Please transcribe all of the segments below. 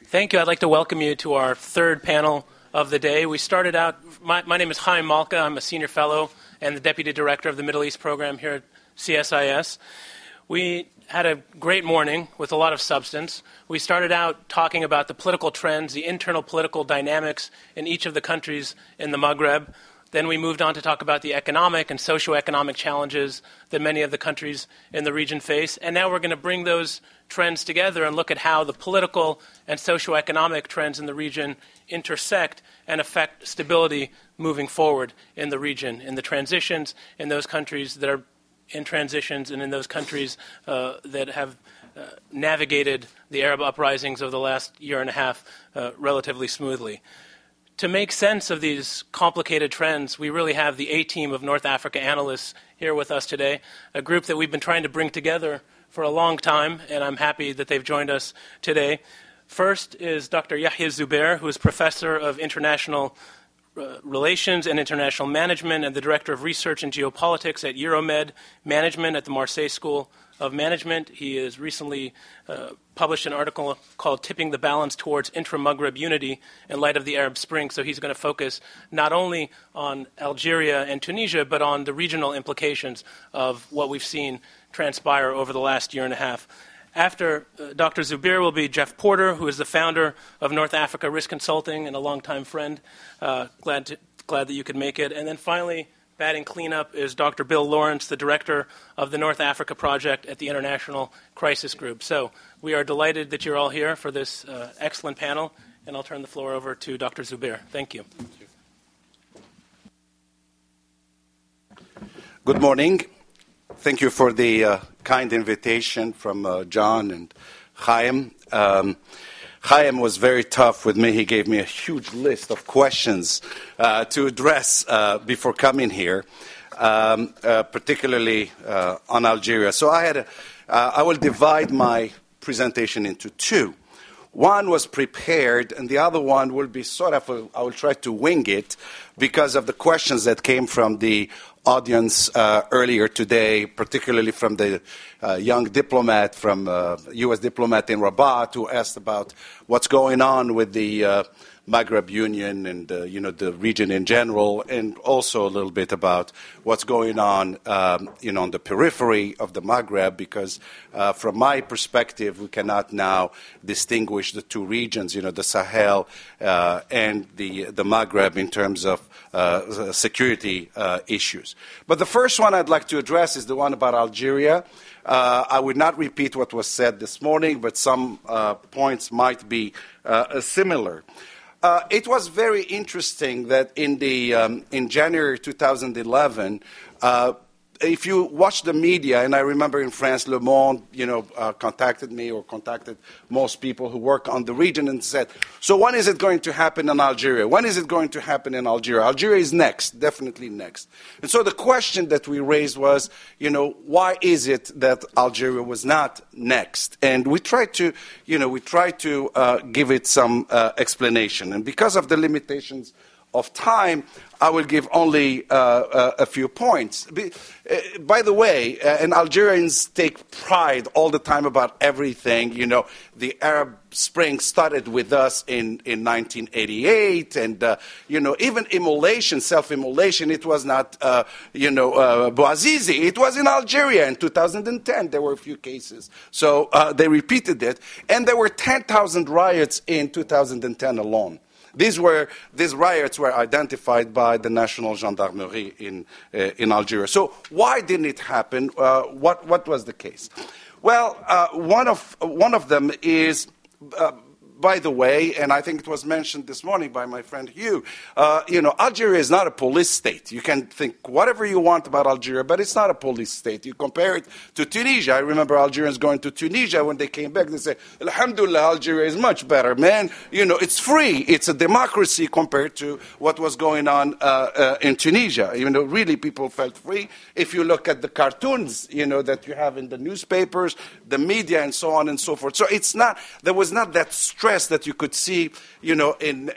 Thank you. I'd like to welcome you to our third panel of the day. We started out, my name is Chaim Malka. I'm a senior fellow and the deputy director of the Middle East program here at CSIS. We had a great morning with a lot of substance. We started out talking about the political trends, the internal political dynamics in each of the countries in the Maghreb. Then we moved on to talk about the economic and socioeconomic challenges that many of the countries in the region face. And now we're going to bring those trends together and look at how the political and socioeconomic trends in the region intersect and affect stability moving forward in the region, in the transitions in those countries that are in transitions and in those countries that have navigated the Arab uprisings of the last year and a half relatively smoothly. To make sense of these complicated trends, we really have the A-team of North Africa analysts here with us today, a group that we've been trying to bring together for a long time, and I'm happy that they've joined us today. First is Dr. Yahya Zubair, who is professor of international relations and international management and the director of research and geopolitics at Euromed Management at the Marseille School of Management. He has recently published an article called Tipping the Balance Towards Intra-Maghreb Unity in Light of the Arab Spring. So he's going to focus not only on Algeria and Tunisia, but on the regional implications of what we've seen transpire over the last year and a half. After Dr. Zubair will be Jeff Porter, who is the founder of North Africa Risk Consulting and a longtime friend. Glad that you could make it. And then finally, batting cleanup is Dr. Bill Lawrence, the director of the North Africa Project at the International Crisis Group. So we are delighted that you're all here for this excellent panel, and I'll turn the floor over to Dr. Zubair. Thank you. Good morning. Thank you for the kind invitation from John and Chaim. Chaim was very tough with me. He gave me a huge list of questions to address before coming here, particularly on Algeria. So I will divide my presentation into two. One was prepared, and the other one will be I will try to wing it because of the questions that came from the audience earlier today, particularly from the young diplomat from U.S. diplomat in Rabat who asked about what's going on with the Maghreb Union and the region in general, and also a little bit about what's going on on the periphery of the Maghreb, because from my perspective we cannot now distinguish the two regions, the Sahel and the Maghreb in terms of security issues. But the first one I'd like to address is the one about Algeria. I would not repeat what was said this morning, but some points might be similar. It was very interesting that in January 2011, if you watch the media, and I remember in France, Le Monde, contacted me or contacted most people who work on the region and said, so when is it going to happen in Algeria? When is it going to happen in Algeria? Algeria is next, definitely next. And so the question that we raised was, why is it that Algeria was not next? And we tried to give it some explanation. And because of the limitations of time, I will give only a few points. By the way, and Algerians take pride all the time about everything. The Arab Spring started with us in 1988, and even immolation, self-immolation, it was not Bouazizi. It was in Algeria in 2010. There were a few cases, so they repeated it, and there were 10,000 riots in 2010 alone. These riots were identified by the National Gendarmerie in Algeria. So why didn't it happen? What was the case? Well, one of them is, by the way, and I think it was mentioned this morning by my friend Hugh, Algeria is not a police state. You can think whatever you want about Algeria, but it's not a police state. You compare it to Tunisia. I remember Algerians going to Tunisia. When they came back, they said, Alhamdulillah, Algeria is much better, man. It's free. It's a democracy compared to what was going on in Tunisia. Really people felt free. If you look at the cartoons, that you have in the newspapers, the media, and so on and so forth. So there was not that stress that you could see, in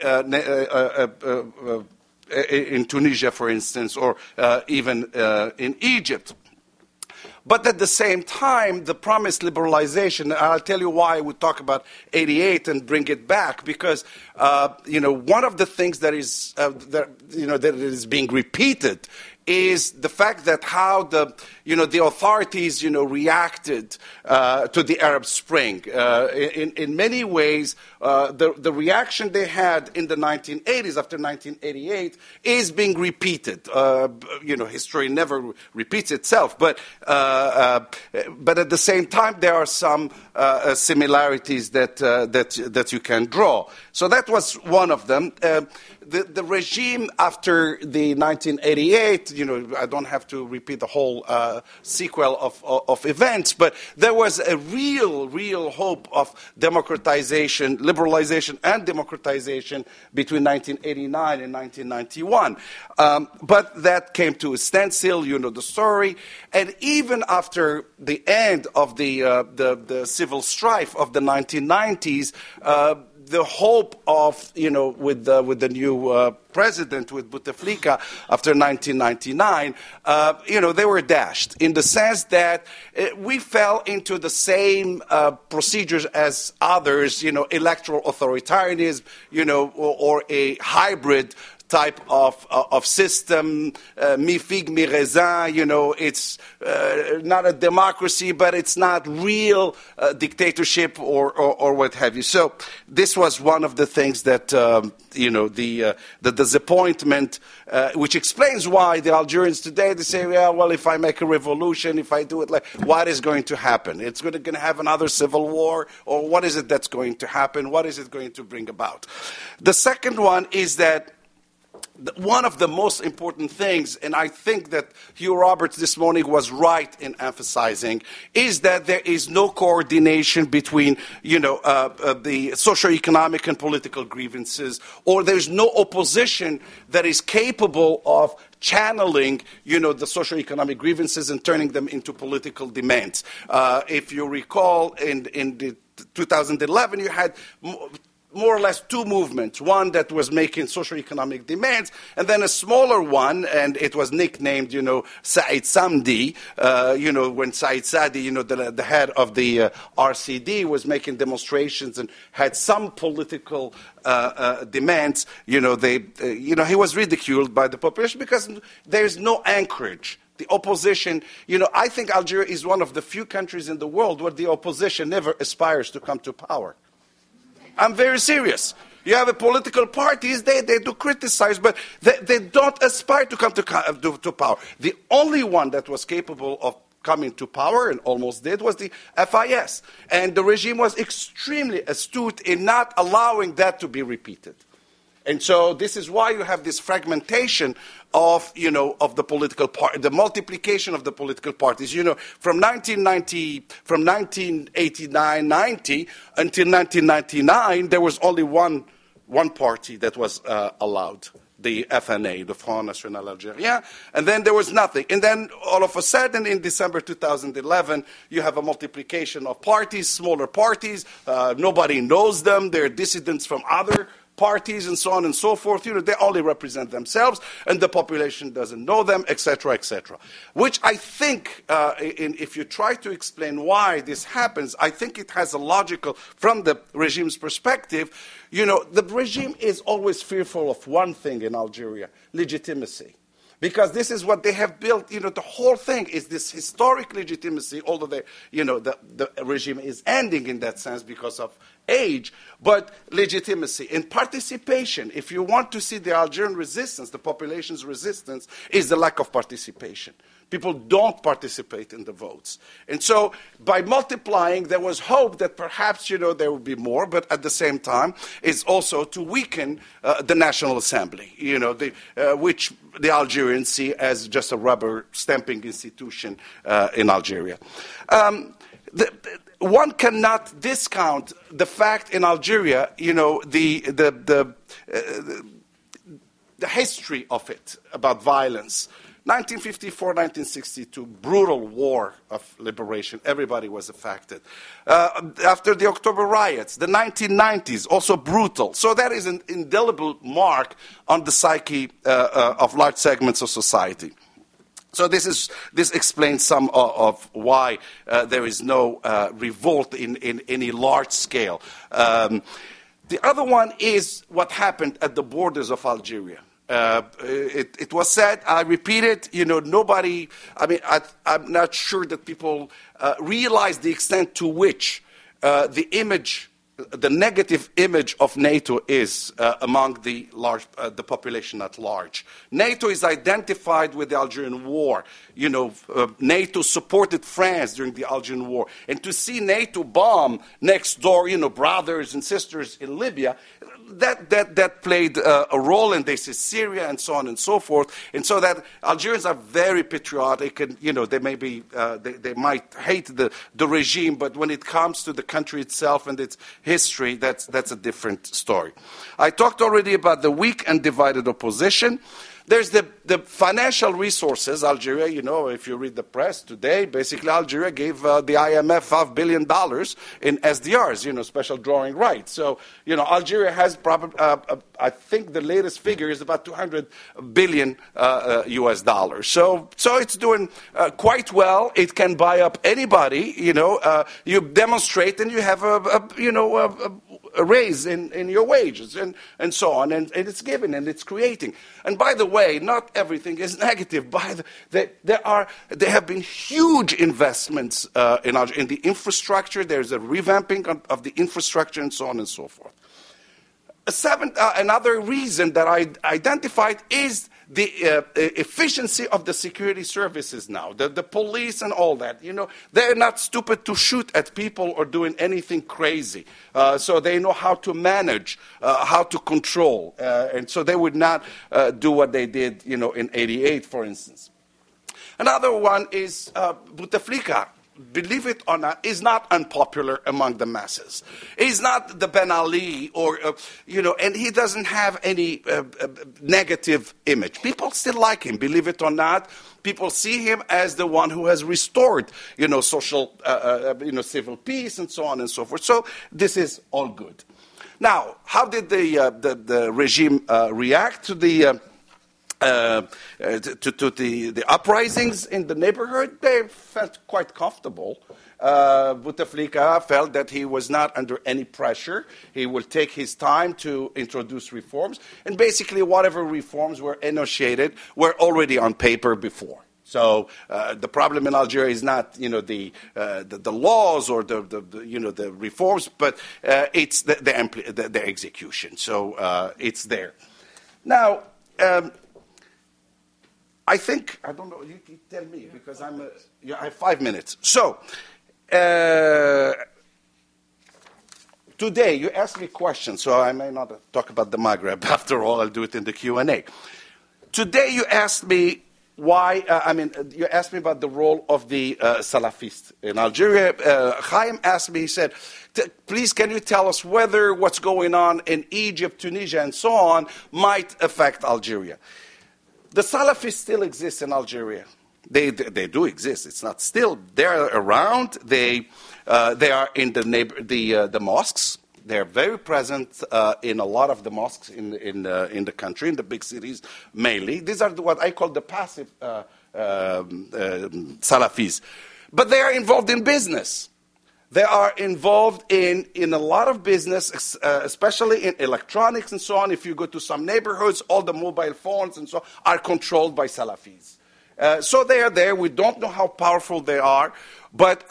Tunisia, for instance, or even in Egypt. But at the same time, the promised liberalization, and I'll tell you why I would talk about 88 and bring it back, because one of the things that is that is being repeated is the fact that how the authorities reacted to the Arab Spring. In many ways, the reaction they had in the 1980s after 1988 is being repeated. History never repeats itself, but at the same time there are some similarities that you can draw. So that was one of them. The regime after the 1988, I don't have to repeat the whole sequel of events, but there was a real hope of democratization, liberalization and democratization between 1989 and 1991. But that came to a standstill, you know the story. And even after the end of the civil strife of the 1990s, the hope of, with the new president, with Bouteflika, after 1999, they were dashed in the sense that we fell into the same procedures as others, electoral authoritarianism, or a hybrid type of system, mi figue, mi raisin, it's not a democracy, but it's not real dictatorship or what have you. So this was one of the things that, the disappointment, which explains why the Algerians today, they say, well, if I make a revolution, if I do it, what is going to happen? It's going to have another civil war, or what is it that's going to happen? What is it going to bring about? The second one is that one of the most important things, and I think that Hugh Roberts this morning was right in emphasizing, is that there is no coordination between, the socioeconomic and political grievances, or there's no opposition that is capable of channeling, the socioeconomic grievances and turning them into political demands. If you recall, in the 2011, you had more or less two movements, one that was making socioeconomic demands, and then a smaller one, and it was nicknamed, Said Samdi, when Said Sadi, the head of the RCD, was making demonstrations and had some political demands, he was ridiculed by the population because there's no anchorage. The opposition, I think Algeria is one of the few countries in the world where the opposition never aspires to come to power. I'm very serious. You have political parties, they do criticize, but they don't aspire to come to power. The only one that was capable of coming to power, and almost did, was the FIS. And the regime was extremely astute in not allowing that to be repeated. And so this is why you have this fragmentation of the political party, the multiplication of the political parties. From 1989-90 until 1999, there was only one party that was allowed, the FNA, the Front National Algérien, and then there was nothing. And then all of a sudden, in December 2011, you have a multiplication of parties, smaller parties. Nobody knows them. They're dissidents from other parties and so on and so forth. They only represent themselves, and the population doesn't know them, etc., etc. Which I think, if you try to explain why this happens, I think it has a logical, from the regime's perspective, the regime is always fearful of one thing in Algeria: legitimacy. Because this is what they have built, the whole thing is this historic legitimacy, although the regime is ending in that sense because of age, but legitimacy and participation. If you want to see the Algerian resistance, the population's resistance, is the lack of participation. People don't participate in the votes. And so by multiplying, there was hope that perhaps, there would be more, but at the same time, it's also to weaken the National Assembly, which the Algerians see as just a rubber stamping institution in Algeria. One cannot discount the fact in Algeria, the history of it about violence. 1954, 1962, brutal war of liberation. Everybody was affected. After the October riots, the 1990s, also brutal. So that is an indelible mark on the psyche of large segments of society. So this explains some of why there is no revolt in any large scale. The other one is what happened at the borders of Algeria. It was said, I repeat it, nobody, I'm not sure that people realize the extent to which the negative image of NATO is among the population at large. NATO is identified with the Algerian War. NATO supported France during the Algerian War. And to see NATO bomb next door, brothers and sisters in Libya, that played a role in this, is Syria and so on and so forth. And so that Algerians are very patriotic, and they may be they might hate the regime, but when it comes to the country itself and its history, that's a different story. I talked already about the weak and divided opposition. There's the financial resources. Algeria, if you read the press today, basically Algeria gave the IMF $5 billion in SDRs, special drawing rights. So, Algeria has probably, I think the latest figure is about 200 billion US dollars. So it's doing quite well. It can buy up anybody, you demonstrate and you have a raise in your wages and so on, and it's given and it's creating. And by the way, not everything is negative. There have been huge investments in the infrastructure. There's a revamping of the infrastructure and so on and so forth. Another reason that I identified is the efficiency of the security services now, the police and all that. They're not stupid to shoot at people or doing anything crazy. So they know how to manage, how to control. And so they would not do what they did, in 88, for instance. Another one is Bouteflika. Believe it or not, is not unpopular among the masses. He's not the Ben Ali and he doesn't have any negative image. People still like him, believe it or not. People see him as the one who has restored, social, civil peace and so on and so forth. So this is all good. Now, how did the regime react to the uprisings in the neighborhood? They felt quite comfortable. Bouteflika felt that he was not under any pressure. He will take his time to introduce reforms. And basically, whatever reforms were initiated were already on paper before. So the problem in Algeria is not, the laws or the reforms, but it's the execution. So it's there. Now, I don't know, you tell me, because I have 5 minutes. So, today you asked me questions, so I may not talk about the Maghreb. After all, I'll do it in the Q&A. Today you asked me you asked me about the role of the Salafists in Algeria. Chaim asked me, he said, please can you tell us whether what's going on in Egypt, Tunisia, and so on might affect Algeria? The Salafists still exist in Algeria. They do exist. It's not still. They're around. They are in the mosques. They're very present in a lot of the mosques in the country, in the big cities mainly. These are what I call the passive Salafis. But they are involved in business. They are involved in a lot of business, especially in electronics and so on. If you go to some neighborhoods, all the mobile phones and so on are controlled by Salafis. So they are there. We don't know how powerful they are. But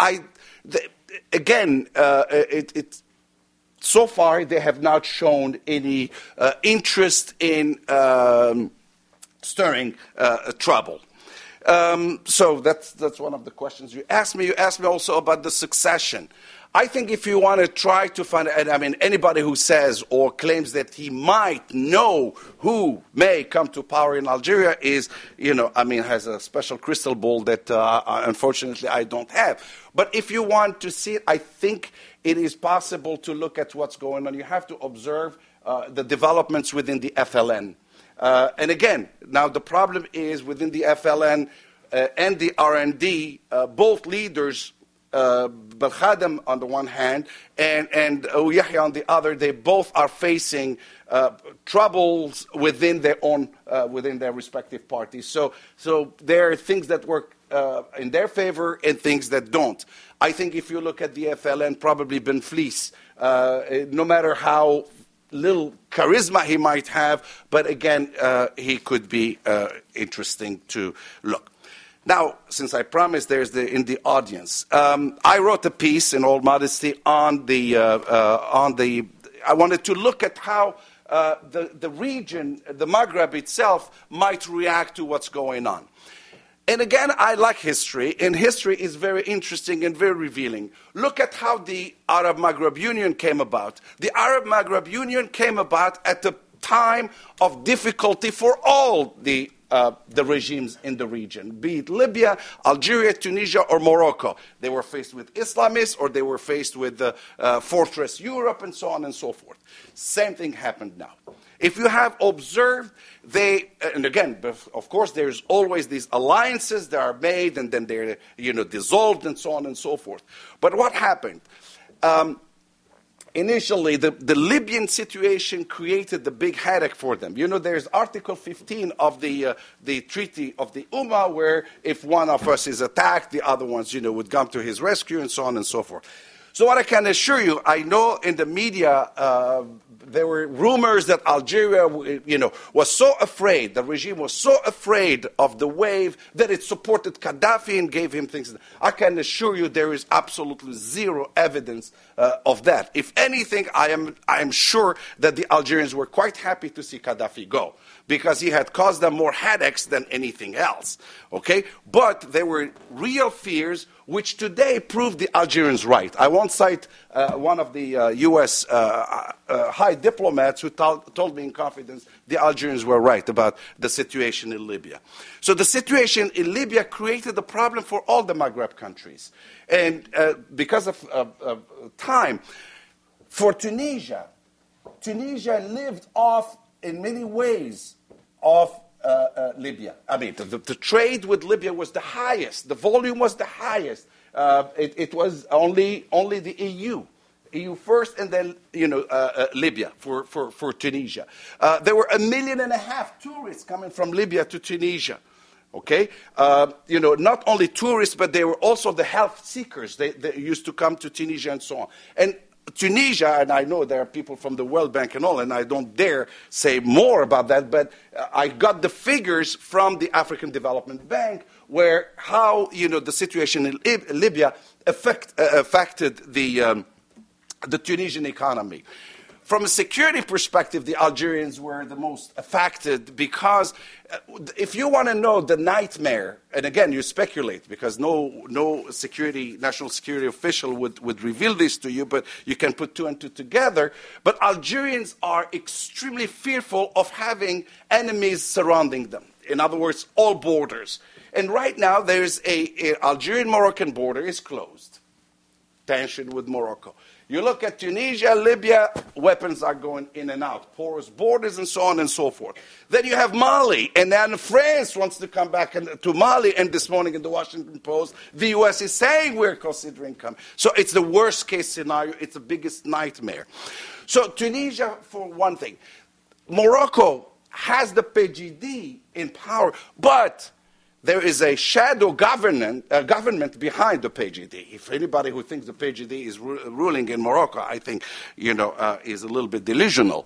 so far they have not shown any interest in stirring trouble. So that's one of the questions you asked me. You asked me also about the succession. I think if you want to try to find, anybody who says or claims that he might know who may come to power in Algeria has a special crystal ball that unfortunately I don't have. But if you want to see it, I think it is possible to look at what's going on. You have to observe the developments within the FLN. And again, now the problem is within the FLN and the RND, both leaders Belkhadem on the one hand and Yahya on the other, they both are facing troubles within their own, within their respective parties. So there are things that work in their favor and things that don't. I think if you look at the FLN, probably Ben Fleece, no matter how little charisma he might have, but again, he could be interesting to look. Now, since I promised there's in the audience, I wrote a piece, in all modesty, on the. I wanted to look at how the region, the Maghreb itself, might react to what's going on. And again, I like history, and history is very interesting and very revealing. Look at how the Arab Maghreb Union came about. The Arab Maghreb Union came about at a time of difficulty for all the regimes in the region, be it Libya, Algeria, Tunisia, or Morocco. They were faced with Islamists, or they were faced with Fortress Europe, and so on and so forth. Same thing happened now. If you have observed, and again, of course, there's always these alliances that are made, and then they're dissolved, and so on and so forth. But what happened? Initially, the Libyan situation created the big headache for them. There's Article 15 of the Treaty of the Ummah, where if one of us is attacked, the other ones, would come to his rescue, and so on and so forth. So what I can assure you, I know in the media there were rumors that Algeria, was so afraid, the regime was so afraid of the wave that it supported Gaddafi and gave him things. I can assure you there is absolutely zero evidence of that. If anything, I am sure that the Algerians were quite happy to see Gaddafi go, because he had caused them more headaches than anything else. Okay? But there were real fears, which today proved the Algerians right. I won't cite one of the U.S. High diplomats who told me in confidence the Algerians were right about the situation in Libya. So the situation in Libya created a problem for all the Maghreb countries. And because of time, for Tunisia lived off, in many ways, of Libya. I mean, the trade with Libya was the highest. The volume was the highest. It was only the EU first, and then Libya for Tunisia. There were 1.5 million tourists coming from Libya to Tunisia. Okay, not only tourists, but they were also the health seekers. They used to come to Tunisia and so on. And Tunisia, and I know there are people from the World Bank and all, and I don't dare say more about that, but I got the figures from the African Development Bank, where how the situation in Libya affected the Tunisian economy. From a security perspective, the Algerians were the most affected, because if you want to know the nightmare, and again, you speculate, because no national security official would reveal this to you, but you can put two and two together. But Algerians are extremely fearful of having enemies surrounding them. In other words, all borders. And right now, there's a Algerian-Moroccan border is closed. Tension with Morocco. You look at Tunisia, Libya, weapons are going in and out, porous borders and so on and so forth. Then you have Mali, and then France wants to come back to Mali, and this morning in the Washington Post, the U.S. is saying we're considering coming. So it's the worst case scenario, it's the biggest nightmare. So Tunisia, for one thing. Morocco has the PJD in power, but there is a shadow government behind the PJD. If anybody who thinks the PJD is ruling in Morocco, I think, is a little bit delusional.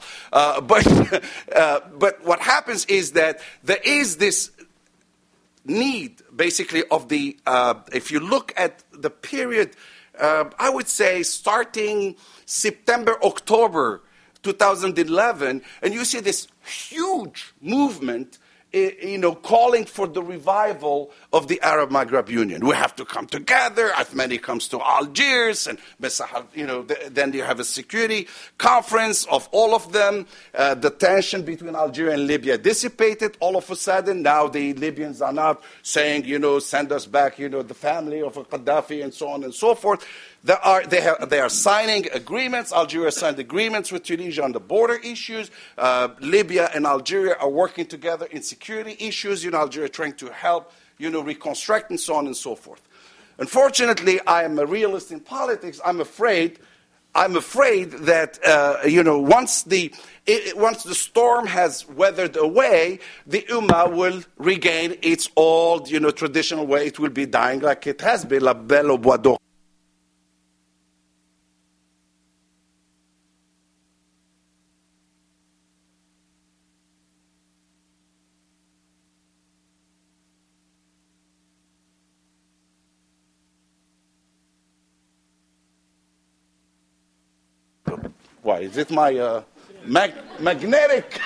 But what happens is that there is this need, basically, of the, if you look at the period, I would say starting September, October 2011, and you see this huge movement calling for the revival of the Arab Maghreb Union. We have to come together. Athmani comes to Algiers, and then you have a security conference of all of them. The tension between Algeria and Libya dissipated all of a sudden. Now the Libyans are not saying, send us back, the family of Gaddafi and so on and so forth. They are signing agreements. Algeria signed agreements with Tunisia on the border issues. Libya and Algeria are working together in security issues. Algeria trying to help, reconstruct and so on and so forth. Unfortunately, I am a realist in politics. I'm afraid that once the storm has weathered away, the Ummah will regain its old, traditional way. It will be dying like it has been. La belle au bois dormant. Why? Is it my magnetic?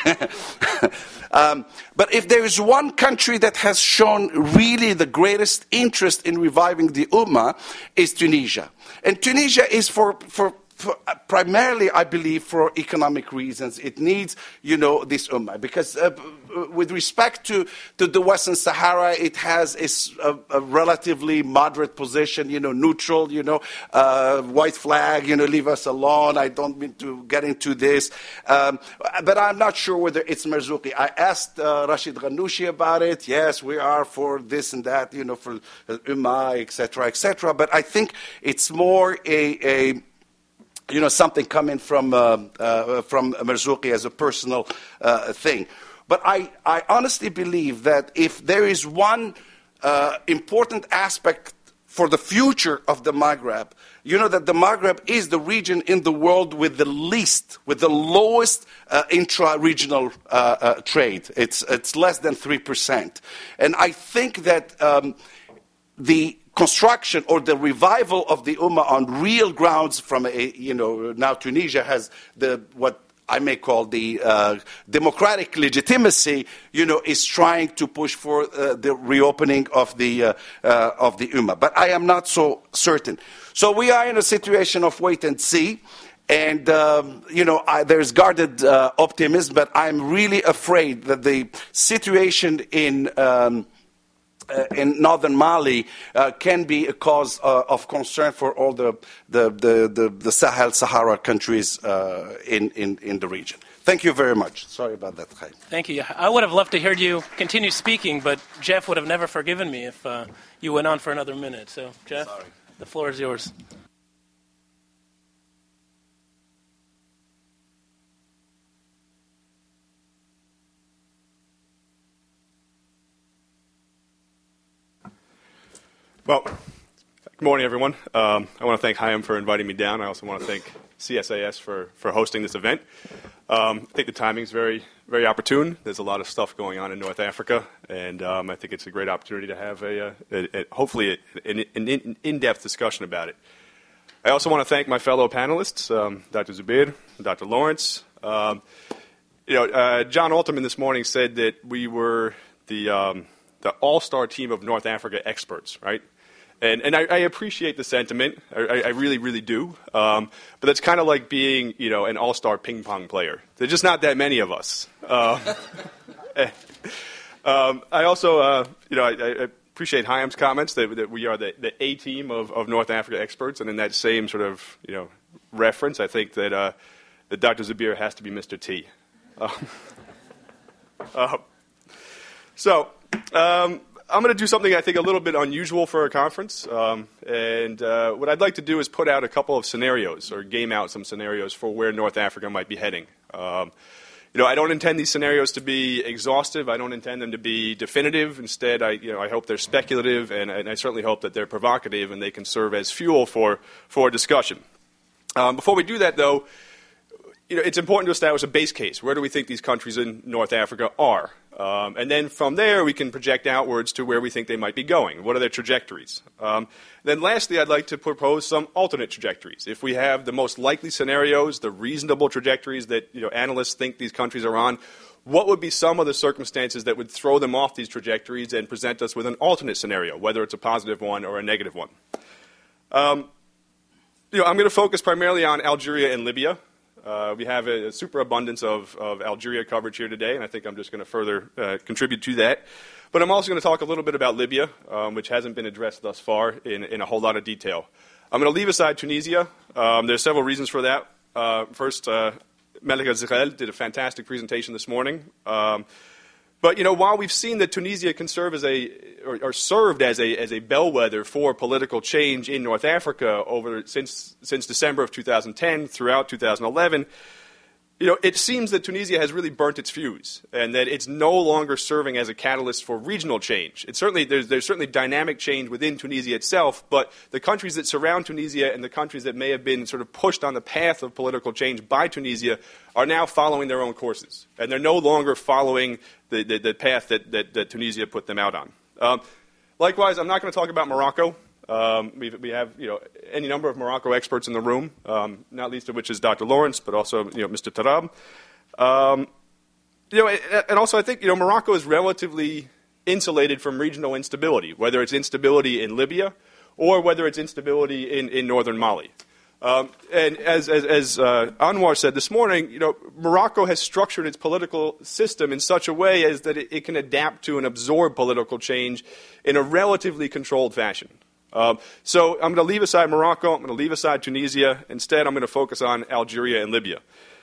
But if there is one country that has shown really the greatest interest in reviving the Ummah, is Tunisia. And Tunisia is for primarily, I believe, for economic reasons. It needs, this Ummah. Because with respect to the Western Sahara, it has a relatively moderate position, neutral, white flag, leave us alone. I don't mean to get into this. But I'm not sure whether it's Marzouki. I asked Rashid Ghannouchi about it. Yes, we are for this and that, for Ummah, etc., etc. But I think it's more something coming from Marzouki as a personal thing. But I honestly believe that if there is one important aspect for the future of the Maghreb, that the Maghreb is the region in the world with the lowest intra-regional trade. It's less than 3%. And I think that the construction or the revival of the Ummah on real grounds from now Tunisia has what I may call the democratic legitimacy, is trying to push for the reopening of the Ummah. But I am not so certain. So we are in a situation of wait and see. And, there's guarded optimism, but I'm really afraid that the situation in northern Mali can be a cause of concern for all the Sahel-Sahara countries in the region. Thank you very much. Sorry about that, Chaim. Thank you. I would have loved to hear you continue speaking, but Jeff would have never forgiven me if you went on for another minute. So, Jeff, sorry. The floor is yours. Well, good morning, everyone. I want to thank Chaim for inviting me down. I also want to thank CSIS for hosting this event. I think the timing is very, very opportune. There's a lot of stuff going on in North Africa, and I think it's a great opportunity to have hopefully an in-depth discussion about it. I also want to thank my fellow panelists, Dr. Zubair, Dr. Lawrence. John Alterman this morning said that we were the all-star team of North Africa experts, right? And I appreciate the sentiment. I really, really do. But that's kind of like being, an all-star ping pong player. There's just not that many of us. I also, I appreciate Chaim's comments that we are the A team of North Africa experts. And in that same sort of, reference, I think that Dr. Zubair has to be Mr. T. I'm going to do something I think a little bit unusual for a conference, and what I'd like to do is put out a couple of scenarios or game out some scenarios for where North Africa might be heading. I don't intend these scenarios to be exhaustive. I don't intend them to be definitive. Instead, I hope they're speculative, and I certainly hope that they're provocative and they can serve as fuel for discussion. Before we do that, though, it's important to establish a base case. Where do we think these countries in North Africa are? And then from there, we can project outwards to where we think they might be going. What are their trajectories? Then lastly, I'd like to propose some alternate trajectories. If we have the most likely scenarios, the reasonable trajectories that analysts think these countries are on, what would be some of the circumstances that would throw them off these trajectories and present us with an alternate scenario, whether it's a positive one or a negative one? I'm going to focus primarily on Algeria and Libya. We have a superabundance of Algeria coverage here today, and I think I'm just going to further contribute to that. But I'm also going to talk a little bit about Libya, which hasn't been addressed thus far in a whole lot of detail. I'm going to leave aside Tunisia. There's several reasons for that. First, Melika Zirel did a fantastic presentation this morning. But while we've seen that Tunisia can serve as or served as a bellwether for political change in North Africa since December of 2010 throughout 2011, it seems that Tunisia has really burnt its fuse, and that it's no longer serving as a catalyst for regional change. There's certainly dynamic change within Tunisia itself, but the countries that surround Tunisia and the countries that may have been sort of pushed on the path of political change by Tunisia are now following their own courses, and they're no longer following the path that Tunisia put them out on. Likewise, I'm not going to talk about Morocco. We have any number of Morocco experts in the room, not least of which is Dr. Lawrence, but also Mr. Tarab. And also I think Morocco is relatively insulated from regional instability, whether it's instability in Libya or whether it's instability in northern Mali. And as Anwar said this morning, Morocco has structured its political system in such a way as that it can adapt to and absorb political change in a relatively controlled fashion. So I'm going to leave aside Morocco, I'm going to leave aside Tunisia. Instead, I'm going to focus on Algeria and Libya.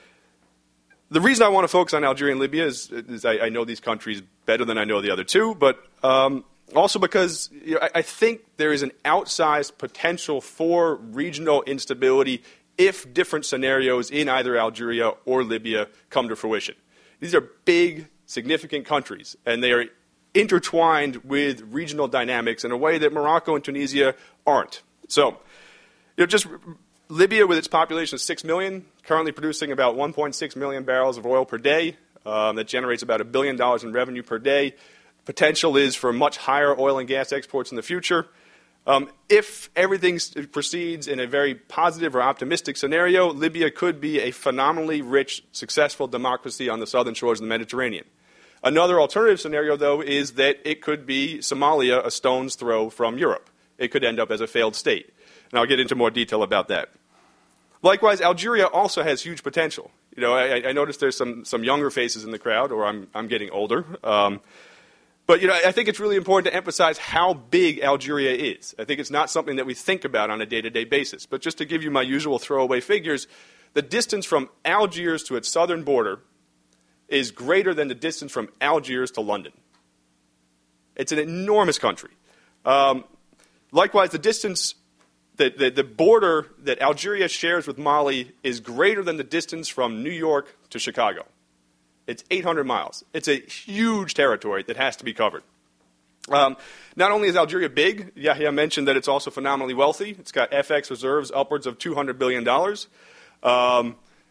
The reason I want to focus on Algeria and Libya is I know these countries better than I know the other two, but also because I think there is an outsized potential for regional instability if different scenarios in either Algeria or Libya come to fruition. These are big, significant countries, and they are intertwined with regional dynamics in a way that Morocco and Tunisia aren't. So, just Libya with its population of 6 million, currently producing about 1.6 million barrels of oil per day. That generates about $1 billion in revenue per day. Potential is for much higher oil and gas exports in the future. If everything proceeds in a very positive or optimistic scenario, Libya could be a phenomenally rich, successful democracy on the southern shores of the Mediterranean. Another alternative scenario, though, is that it could be Somalia, a stone's throw from Europe. It could end up as a failed state. And I'll get into more detail about that. Likewise, Algeria also has huge potential. I noticed there's some younger faces in the crowd, or I'm getting older. But I think it's really important to emphasize how big Algeria is. I think it's not something that we think about on a day-to-day basis. But just to give you my usual throwaway figures, the distance from Algiers to its southern border is greater than the distance from Algiers to London. It's an enormous country. Likewise, the distance, the border that Algeria shares with Mali is greater than the distance from New York to Chicago. It's 800 miles. It's a huge territory that has to be covered. Not only is Algeria big, Yahya mentioned that it's also phenomenally wealthy. It's got FX reserves upwards of $200 billion.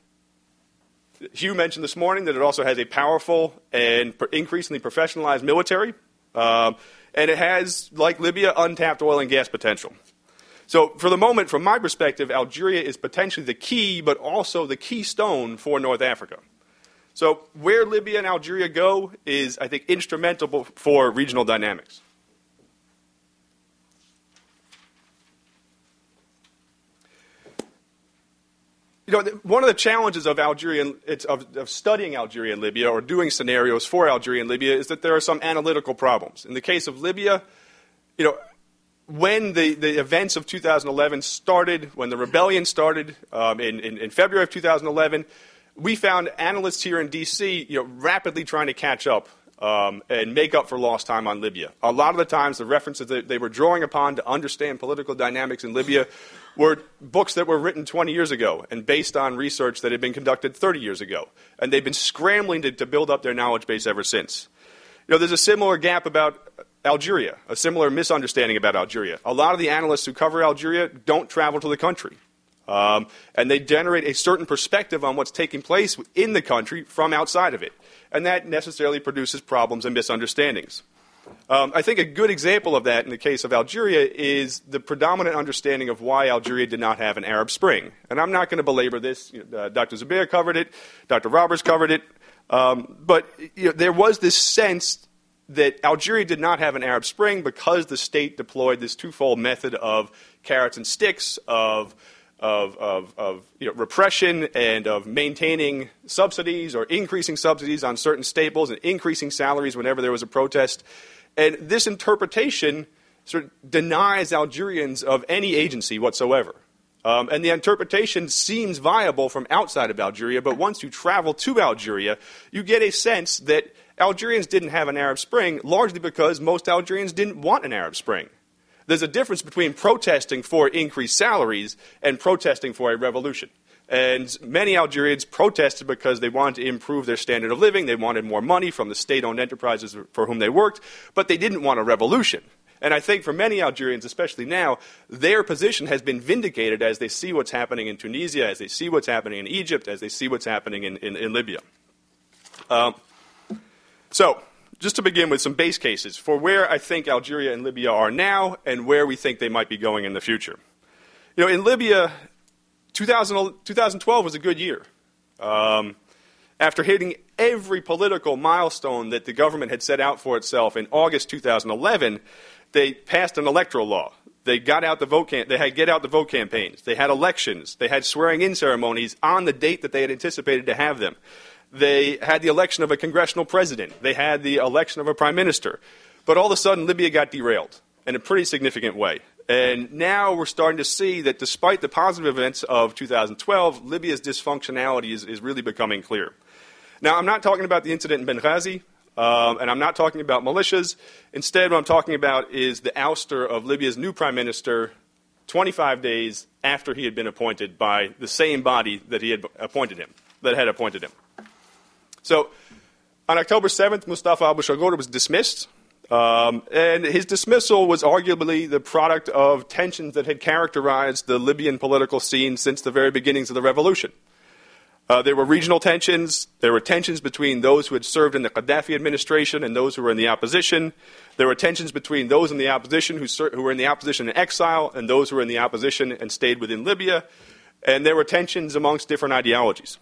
Hugh mentioned this morning that it also has a powerful and increasingly professionalized military. And it has, like Libya, untapped oil and gas potential. So for the moment, from my perspective, Algeria is potentially the key, but also the keystone for North Africa. So where Libya and Algeria go is, I think, instrumental for regional dynamics. One of the challenges of of studying Algeria and Libya, or doing scenarios for Algeria and Libya, is that there are some analytical problems. In the case of Libya, when the events of 2011 started, when the rebellion started in February of 2011, we found analysts here in D.C. Rapidly trying to catch up and make up for lost time on Libya. A lot of the times, the references that they were drawing upon to understand political dynamics in Libya were books that were written 20 years ago and based on research that had been conducted 30 years ago. And they've been scrambling to build up their knowledge base ever since. There's a similar gap about Algeria, a similar misunderstanding about Algeria. A lot of the analysts who cover Algeria don't travel to the country. And they generate a certain perspective on what's taking place in the country from outside of it. And that necessarily produces problems and misunderstandings. I think a good example of that in the case of Algeria is the predominant understanding of why Algeria did not have an Arab Spring. And I'm not going to belabor this. Dr. Zubair covered it. Dr. Roberts covered it. But there was this sense that Algeria did not have an Arab Spring because the state deployed this twofold method of carrots and sticks, of repression and of maintaining subsidies or increasing subsidies on certain staples and increasing salaries whenever there was a protest. And this interpretation sort of denies Algerians of any agency whatsoever. And the interpretation seems viable from outside of Algeria, but once you travel to Algeria, you get a sense that Algerians didn't have an Arab Spring largely because most Algerians didn't want an Arab Spring. There's a difference between protesting for increased salaries and protesting for a revolution. And many Algerians protested because they wanted to improve their standard of living. They wanted more money from the state-owned enterprises for whom they worked, but they didn't want a revolution. And I think for many Algerians, especially now, their position has been vindicated as they see what's happening in Tunisia, as they see what's happening in Egypt, as they see what's happening in Libya. So, just to begin with some base cases for where I think Algeria and Libya are now and where we think they might be going in the future. You know, in Libya, 2012 was a good year. After hitting every political milestone that the government had set out for itself in August 2011, they passed an electoral law. They got out the vote. They had get out the vote campaigns. They had elections. They had swearing-in ceremonies on the date that they had anticipated to have them. They had the election of a congressional president. They had the election of a prime minister. But all of a sudden, Libya got derailed in a pretty significant way. And now we're starting to see that despite the positive events of 2012, Libya's dysfunctionality is really becoming clear. Now, I'm not talking about the incident in Benghazi, and I'm not talking about militias. Instead, what I'm talking about is the ouster of Libya's new prime minister 25 days after he had been appointed by the same body that had appointed him. So, on October 7th, Mustafa al-Bushaghir was dismissed. And his dismissal was arguably the product of tensions that had characterized the Libyan political scene since the very beginnings of the revolution. There were regional tensions. There were tensions between those who had served in the Gaddafi administration and those who were in the opposition. There were tensions between those in the opposition who were in the opposition in exile and those who were in the opposition and stayed within Libya. And there were tensions amongst different ideologies.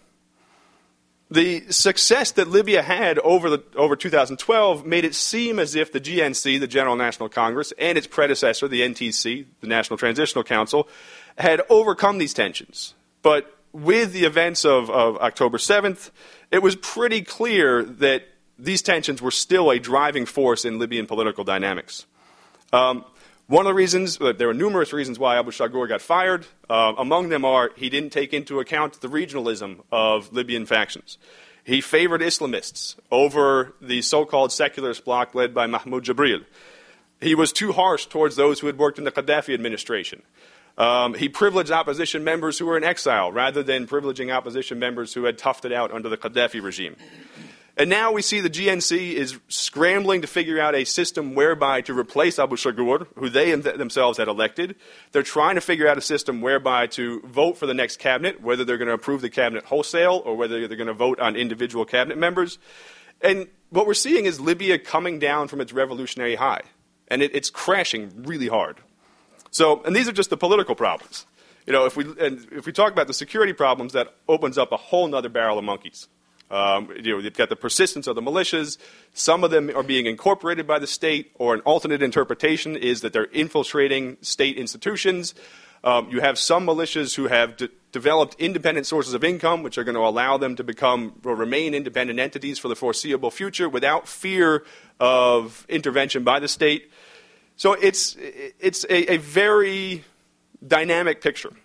The success that Libya had over 2012 made it seem as if the GNC, the General National Congress, and its predecessor, the NTC, the National Transitional Council, had overcome these tensions. But with the events of October 7th, it was pretty clear that these tensions were still a driving force in Libyan political dynamics. One of the reasons, there were numerous reasons why al-Bushaghir got fired. Among them are he didn't take into account the regionalism of Libyan factions. He favored Islamists over the so-called secularist bloc led by Mahmoud Jibril. He was too harsh towards those who had worked in the Gaddafi administration. He privileged opposition members who were in exile rather than privileging opposition members who had toughed it out under the Gaddafi regime. And now we see the GNC is scrambling to figure out a system whereby to replace al-Bushaghir, who they themselves had elected. They're trying to figure out a system whereby to vote for the next cabinet, whether they're going to approve the cabinet wholesale or whether they're going to vote on individual cabinet members. And what we're seeing is Libya coming down from its revolutionary high. And it's crashing really hard. So, and these are just the political problems. You know, if we talk about the security problems, that opens up a whole other barrel of monkeys. You've got the persistence of the militias. Some of them are being incorporated by the state, or an alternate interpretation is that they're infiltrating state institutions. You have some militias who have developed independent sources of income, which are going to allow them to remain independent entities for the foreseeable future without fear of intervention by the state. So it's a very dynamic picture.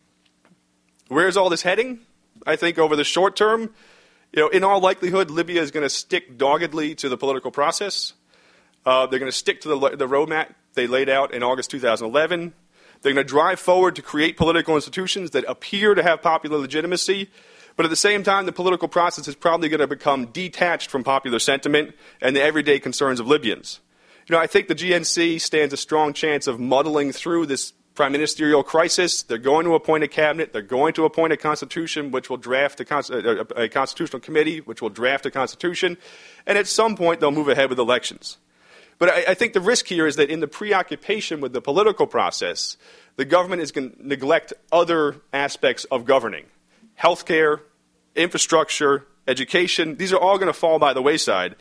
Where's all this heading? I think over the short term, in all likelihood, Libya is going to stick doggedly to the political process. They're going to stick to the roadmap they laid out in August 2011. They're going to drive forward to create political institutions that appear to have popular legitimacy. But at the same time, the political process is probably going to become detached from popular sentiment and the everyday concerns of Libyans. I think the GNC stands a strong chance of muddling through this prime ministerial crisis. They're going to appoint a cabinet. They're going to appoint a constitution, which will draft a constitutional committee, which will draft a constitution. And at some point, they'll move ahead with elections. But I think the risk here is that in the preoccupation with the political process, the government is going to neglect other aspects of governing. Healthcare, infrastructure, education, these are all going to fall by the wayside,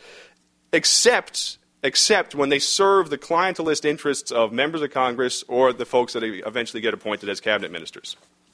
except when they serve the clientelist interests of members of Congress or the folks that eventually get appointed as cabinet ministers.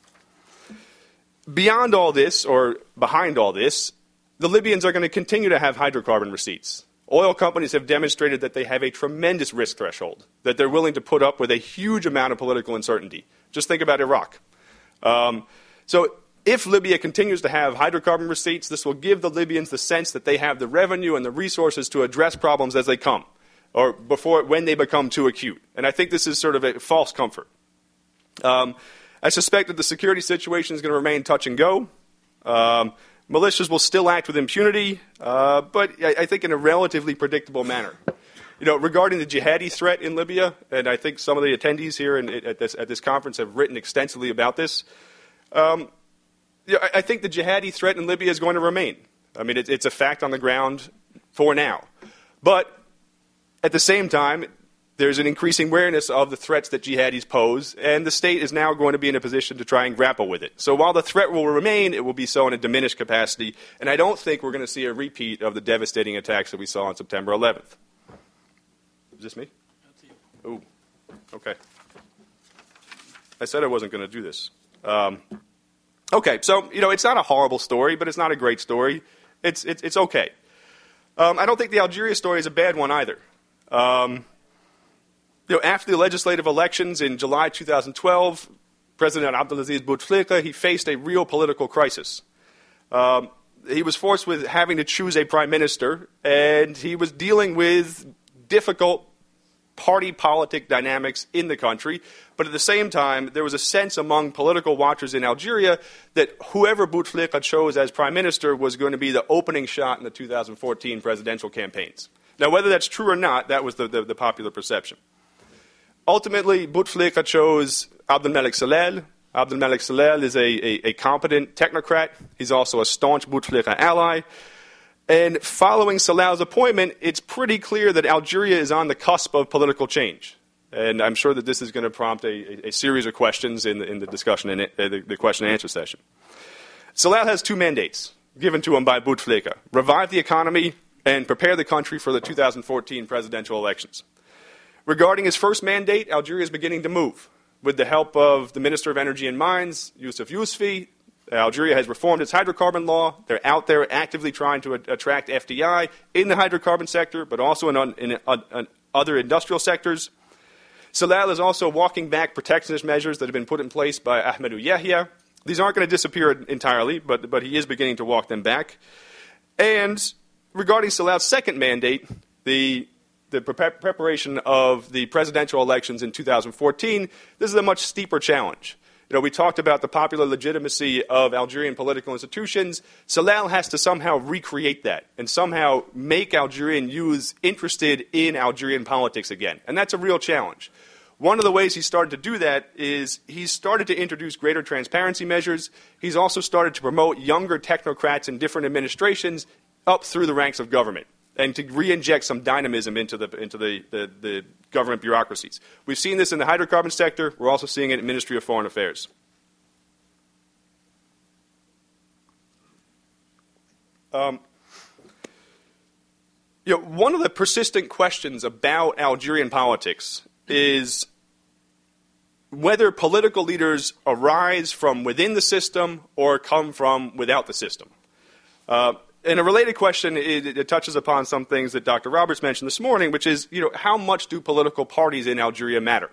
Beyond all this, or behind all this, the Libyans are going to continue to have hydrocarbon receipts. Oil companies have demonstrated that they have a tremendous risk threshold, that they're willing to put up with a huge amount of political uncertainty. Just think about Iraq. So If Libya continues to have hydrocarbon receipts, this will give the Libyans the sense that they have the revenue and the resources to address problems as they come, or when they become too acute. And I think this is sort of a false comfort. I suspect that the security situation is going to remain touch and go. Militias will still act with impunity, but I think in a relatively predictable manner. Regarding the jihadi threat in Libya, and I think some of the attendees here at this conference have written extensively about this, I think the jihadi threat in Libya is going to remain. I mean, it's a fact on the ground for now. But at the same time, there's an increasing awareness of the threats that jihadis pose, and the state is now going to be in a position to try and grapple with it. So while the threat will remain, it will be so in a diminished capacity, and I don't think we're going to see a repeat of the devastating attacks that we saw on September 11th. Is this me? Ooh, okay. I said I wasn't going to do this. Okay, so, it's not a horrible story, but it's not a great story. It's okay. I don't think the Algeria story is a bad one either. After the legislative elections in July 2012, President Abdelaziz Bouteflika, he faced a real political crisis. He was forced with having to choose a prime minister, and he was dealing with difficult party politic dynamics in the country, but at the same time, there was a sense among political watchers in Algeria that whoever Bouteflika chose as prime minister was going to be the opening shot in the 2014 presidential campaigns. Now, whether that's true or not, that was the popular perception. Ultimately, Bouteflika chose Abdelmalek Salel. Abdelmalek Salel is a competent technocrat. He's also a staunch Bouteflika ally. And following Salel's appointment, it's pretty clear that Algeria is on the cusp of political change. And I'm sure that this is going to prompt a series of questions in the discussion and the question and answer session. Salel has two mandates given to him by Bouteflika: revive the economy and prepare the country for the 2014 presidential elections. Regarding his first mandate, Algeria is beginning to move. With the help of the Minister of Energy and Mines, Youssef Yousfi, Algeria has reformed its hydrocarbon law. They're out there actively trying to attract FDI in the hydrocarbon sector, but also in other industrial sectors. Salel is also walking back protectionist measures that have been put in place by Ahmadou Yahya. These aren't going to disappear entirely, but he is beginning to walk them back. And regarding Salel's second mandate, the preparation of the presidential elections in 2014, this is a much steeper challenge. We talked about the popular legitimacy of Algerian political institutions. Salel has to somehow recreate that and somehow make Algerian youths interested in Algerian politics again. And that's a real challenge. One of the ways he started to do that is he's started to introduce greater transparency measures. He's also started to promote younger technocrats in different administrations up through the ranks of government, and to re-inject some dynamism into the government bureaucracies. We've seen this in the hydrocarbon sector. We're also seeing it in the Ministry of Foreign Affairs. One of the persistent questions about Algerian politics is whether political leaders arise from within the system or come from without the system. And a related question, it touches upon some things that Dr. Roberts mentioned this morning, which is, how much do political parties in Algeria matter?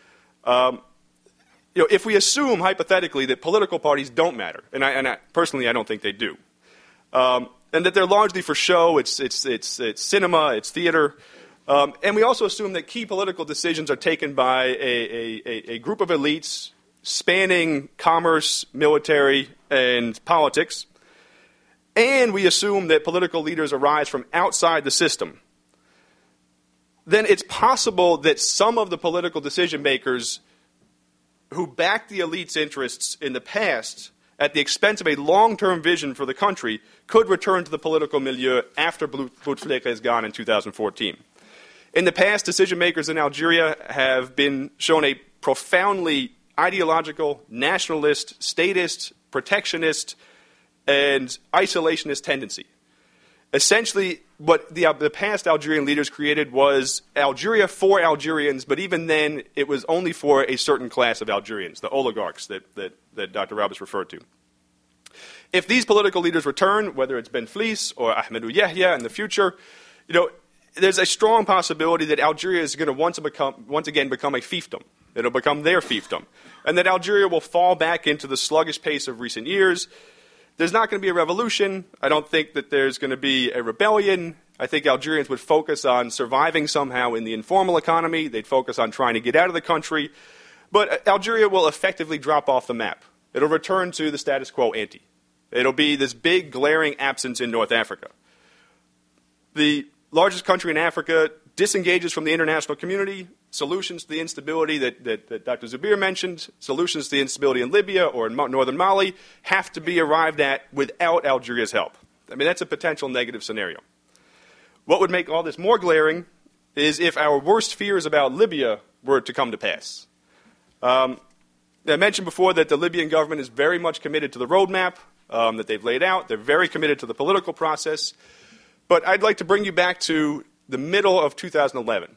If we assume, hypothetically, that political parties don't matter, and I personally I don't think they do, and that they're largely for show, it's cinema, it's theater, and we also assume that key political decisions are taken by a group of elites spanning commerce, military, and politics, and we assume that political leaders arise from outside the system, then it's possible that some of the political decision makers who backed the elite's interests in the past at the expense of a long-term vision for the country could return to the political milieu after Bouteflika is gone in 2014. In the past, decision makers in Algeria have been shown a profoundly ideological, nationalist, statist, protectionist, and isolationist tendency. Essentially, what the past Algerian leaders created was Algeria for Algerians, but even then, it was only for a certain class of Algerians, the oligarchs that Dr. Roberts referred to. If these political leaders return, whether it's Ben Fliss or Ahmadou Yahya in the future, there's a strong possibility that Algeria is going to once again become a fiefdom. It'll become their fiefdom. and that Algeria will fall back into the sluggish pace of recent years. There's not going to be a revolution. I don't think that there's going to be a rebellion. I think Algerians would focus on surviving somehow in the informal economy. They'd focus on trying to get out of the country. But Algeria will effectively drop off the map. It'll return to the status quo ante. It'll be this big, glaring absence in North Africa. The largest country in Africa disengages from the international community. Solutions to the instability that Dr. Zubair mentioned, solutions to the instability in Libya or in northern Mali, have to be arrived at without Algeria's help. I mean, that's a potential negative scenario. What would make all this more glaring is if our worst fears about Libya were to come to pass. I mentioned before that the Libyan government is very much committed to the roadmap that they've laid out. They're very committed to the political process. But I'd like to bring you back to the middle of 2011.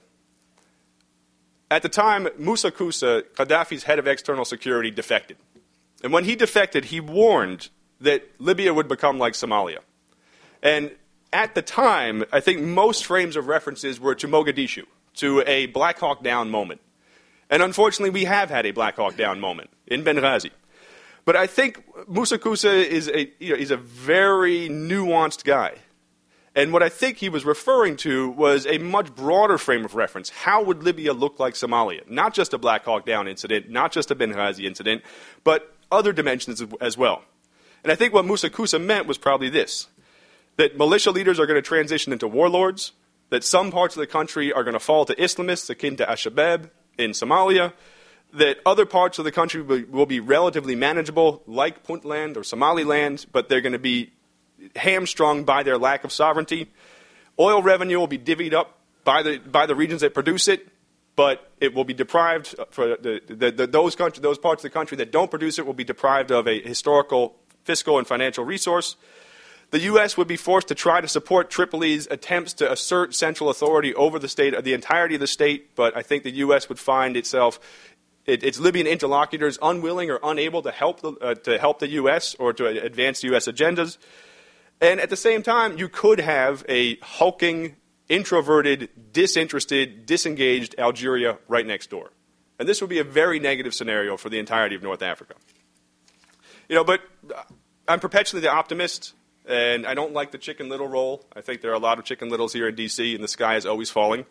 At the time, Moussa Koussa, Gaddafi's head of external security, defected. And when he defected, he warned that Libya would become like Somalia. And at the time, I think most frames of references were to Mogadishu, to a Black Hawk Down moment. And unfortunately, we have had a Black Hawk Down moment in Benghazi. But I think Moussa Koussa is he's a very nuanced guy. And what I think he was referring to was a much broader frame of reference. How would Libya look like Somalia? Not just a Black Hawk Down incident, not just a Benghazi incident, but other dimensions as well. And I think what Moussa Koussa meant was probably this, that militia leaders are going to transition into warlords, that some parts of the country are going to fall to Islamists akin to Al-Shabaab in Somalia, that other parts of the country will be relatively manageable, like Puntland or Somaliland, but they're going to be hamstrung by their lack of sovereignty. Oil revenue will be divvied up by the regions that produce it, but it will be deprived for those parts of the country that don't produce it will be deprived of a historical, fiscal, and financial resource. The U.S. would be forced to try to support Tripoli's attempts to assert central authority over the state, the entirety of the state, but I think the U.S. would find itself, its Libyan interlocutors, unwilling or unable to help the U.S. or to advance U.S. agendas. And at the same time, you could have a hulking, introverted, disinterested, disengaged Algeria right next door. And this would be a very negative scenario for the entirety of North Africa. But I'm perpetually the optimist, and I don't like the Chicken Little role. I think there are a lot of Chicken Littles here in D.C., and the sky is always falling.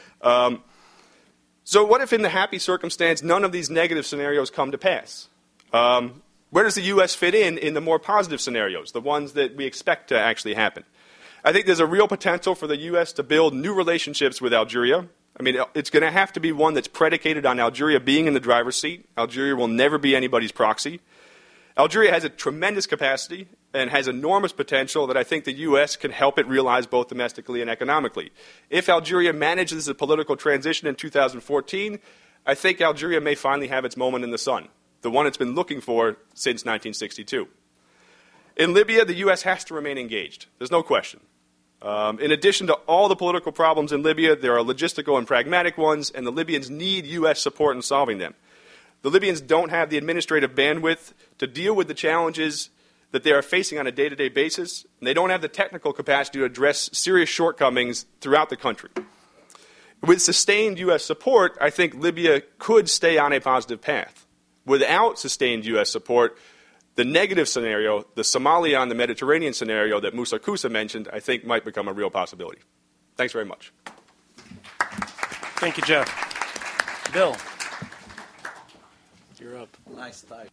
So what if in the happy circumstance none of these negative scenarios come to pass? Where does the U.S. fit in the more positive scenarios, the ones that we expect to actually happen? I think there's a real potential for the U.S. to build new relationships with Algeria. I mean, it's going to have to be one that's predicated on Algeria being in the driver's seat. Algeria will never be anybody's proxy. Algeria has a tremendous capacity and has enormous potential that I think the U.S. can help it realize both domestically and economically. If Algeria manages a political transition in 2014, I think Algeria may finally have its moment in the sun, the one it's been looking for since 1962. In Libya, the U.S. has to remain engaged. There's no question. In addition to all the political problems in Libya, there are logistical and pragmatic ones, and the Libyans need U.S. support in solving them. The Libyans don't have the administrative bandwidth to deal with the challenges that they are facing on a day-to-day basis, and they don't have the technical capacity to address serious shortcomings throughout the country. With sustained U.S. support, I think Libya could stay on a positive path. Without sustained U.S. support, the negative scenario, the Somalia on the Mediterranean scenario that Moussa Koussa mentioned, I think might become a real possibility. Thanks very much. Thank you, Jeff. Bill, you're up. Nice tie.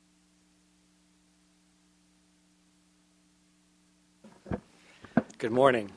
Good morning.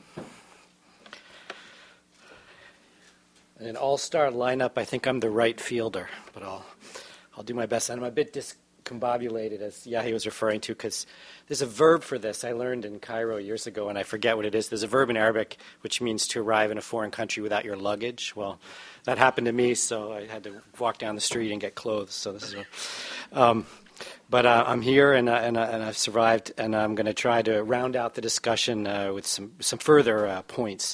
In an all-star lineup, I think I'm the right fielder, but I'll do my best. And I'm a bit discombobulated, as Yahi was referring to, because there's a verb for this I learned in Cairo years ago, and I forget what it is. There's a verb in Arabic which means to arrive in a foreign country without your luggage. Well, that happened to me, so I had to walk down the street and get clothes. So this is what. But I'm here, and I've survived, and I'm going to try to round out the discussion with some further points.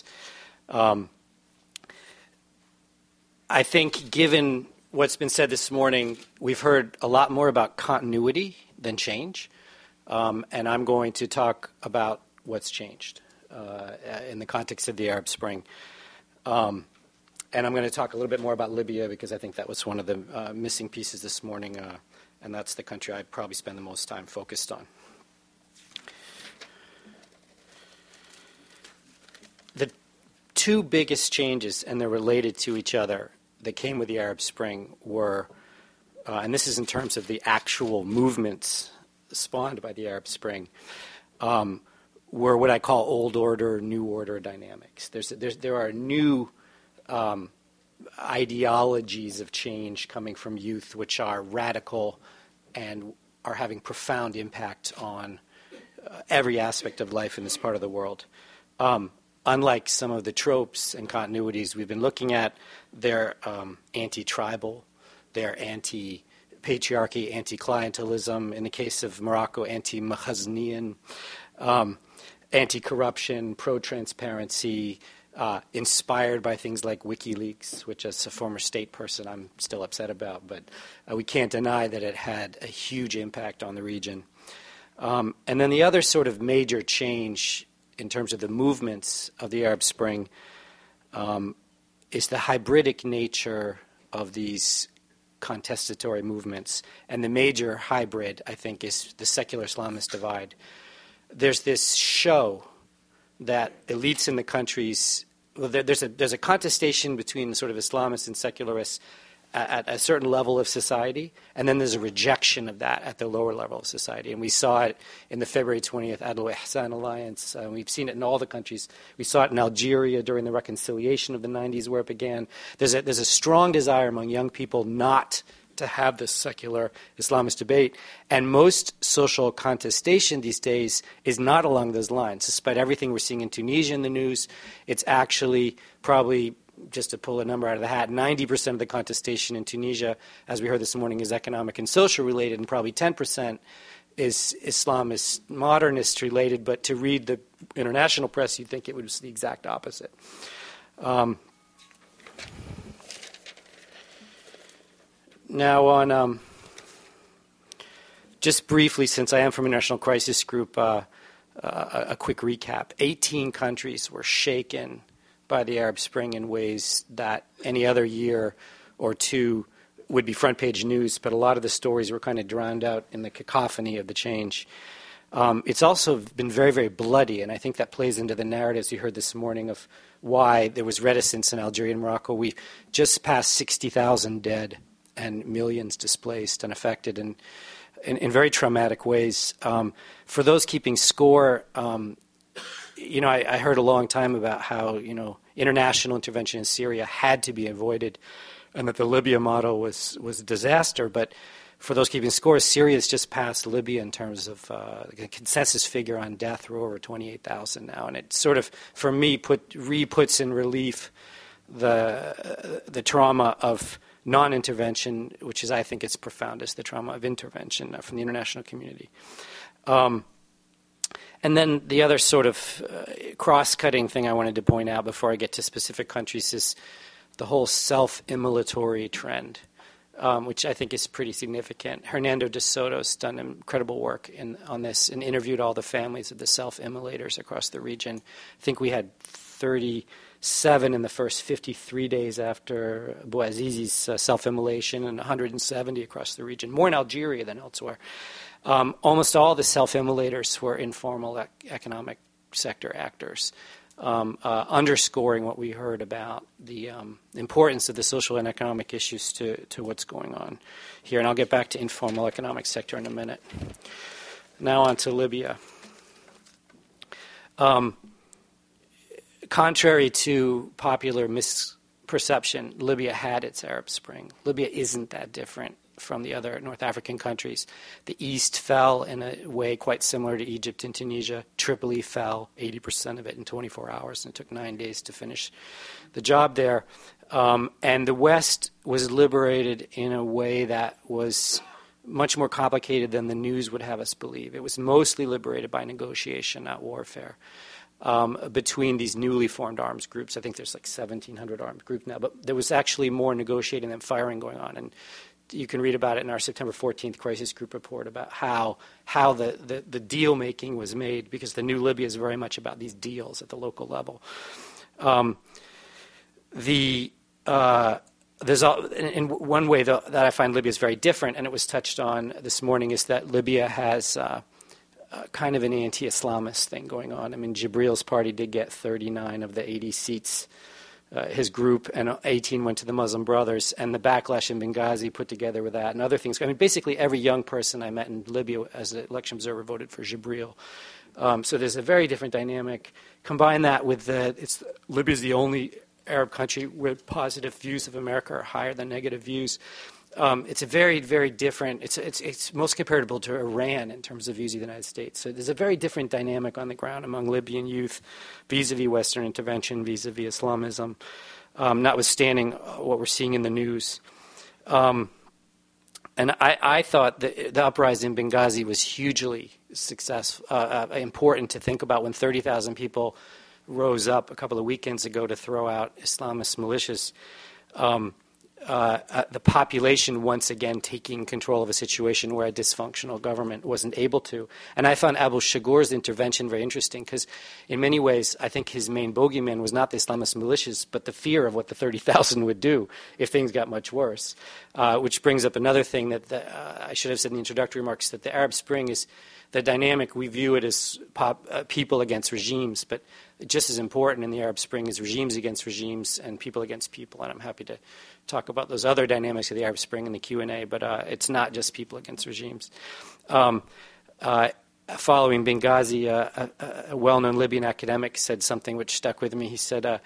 I think, given what's been said this morning, we've heard a lot more about continuity than change, and I'm going to talk about what's changed in the context of the Arab Spring. And I'm going to talk a little bit more about Libya because I think that was one of the missing pieces this morning, and that's the country I'd probably spend the most time focused on. The two biggest changes, and they're related to each other, that came with the Arab Spring were, and this is in terms of the actual movements spawned by the Arab Spring, were what I call old order, new order dynamics. There are new ideologies of change coming from youth which are radical and are having profound impact on every aspect of life in this part of the world. Unlike some of the tropes and continuities we've been looking at, they're anti-tribal, they're anti-patriarchy, anti-clientelism. In the case of Morocco, anti-Makhaznian, anti-corruption, pro-transparency, inspired by things like WikiLeaks, which as a former state person I'm still upset about, but we can't deny that it had a huge impact on the region. And then the other sort of major change in terms of the movements of the Arab Spring is the hybridic nature of these contestatory movements. And the major hybrid, I think, is the secular Islamist divide. There's this show that elites in the countries, well, there's a contestation between sort of Islamists and secularists at a certain level of society, and then there's a rejection of that at the lower level of society. And we saw it in the February 20th Adl Ihsan Alliance. We've seen it in all the countries. We saw it in Algeria during the reconciliation of the 90s where it began. There's a strong desire among young people not to have this secular Islamist debate. And most social contestation these days is not along those lines. Despite everything we're seeing in Tunisia in the news, it's actually probably, just to pull a number out of the hat, 90% of the contestation in Tunisia, as we heard this morning, is economic and social related, and probably 10% is Islamist, modernist related. But to read the international press, you'd think it was the exact opposite. Now, on just briefly, since I am from International Crisis Group, a quick recap. 18 countries were shaken by the Arab Spring in ways that any other year or two would be front page news, but a lot of the stories were kind of drowned out in the cacophony of the change. It's also been very, very bloody, and I think that plays into the narratives you heard this morning of why there was reticence in Algeria and Morocco. We've just passed 60,000 dead and millions displaced and affected in very traumatic ways. For those keeping score, I heard a long time about how, international intervention in Syria had to be avoided and that the Libya model was a disaster. But for those keeping score, Syria's just passed Libya in terms of the consensus figure on death. We're over 28,000 now. And it sort of, for me, puts in relief the trauma of non-intervention, which is, I think, its profoundest, the trauma of intervention from the international community. And then the other sort of cross-cutting thing I wanted to point out before I get to specific countries is the whole self-immolatory trend, which I think is pretty significant. Hernando de Soto's done incredible work on this and interviewed all the families of the self-immolators across the region. I think we had 37 in the first 53 days after Bouazizi's self-immolation and 170 across the region, more in Algeria than elsewhere. Almost all the self-immolators were informal economic sector actors, underscoring what we heard about the importance of the social and economic issues to what's going on here. And I'll get back to informal economic sector in a minute. Now on to Libya. Contrary to popular misperception, Libya had its Arab Spring. Libya isn't that different from the other North African countries. The East fell in a way quite similar to Egypt and Tunisia. Tripoli fell, 80% of it in 24 hours, and it took 9 days to finish the job there. And the West was liberated in a way that was much more complicated than the news would have us believe. It was mostly liberated by negotiation, not warfare, between these newly formed arms groups. I think there's like 1,700 armed groups now, but there was actually more negotiating than firing going on. And you can read about it in our September 14th Crisis Group report about how the deal making was made, because the new Libya is very much about these deals at the local level. The there's in one way that I find Libya is very different, and it was touched on this morning, is that Libya has kind of an anti-Islamist thing going on. I mean, Jibril's party did get 39 of the 80 seats. His group, and 18 went to the Muslim Brothers, and the backlash in Benghazi put together with that and other things. I mean, basically every young person I met in Libya as an election observer voted for Jibril. So there's a very different dynamic. Combine that with Libya's the only Arab country where positive views of America are higher than negative views. It's a very, very different. It's most comparable to Iran in terms of views of the United States. So there's a very different dynamic on the ground among Libyan youth, vis-a-vis Western intervention, vis-a-vis Islamism, notwithstanding what we're seeing in the news. And I thought the uprising in Benghazi was hugely successful, important to think about when 30,000 people rose up a couple of weekends ago to throw out Islamist militias. The population once again taking control of a situation where a dysfunctional government wasn't able to. And I found Abu Shagor's intervention very interesting because in many ways I think his main bogeyman was not the Islamist militias but the fear of what the 30,000 would do if things got much worse, which brings up another thing that I should have said in the introductory remarks, that the Arab Spring is the dynamic. We view it as people against regimes, but just as important in the Arab Spring is regimes against regimes and people against people, and I'm happy to talk about those other dynamics of the Arab Spring in the Q&A, but it's not just people against regimes. Following Benghazi, a well-known Libyan academic said something which stuck with me. He said,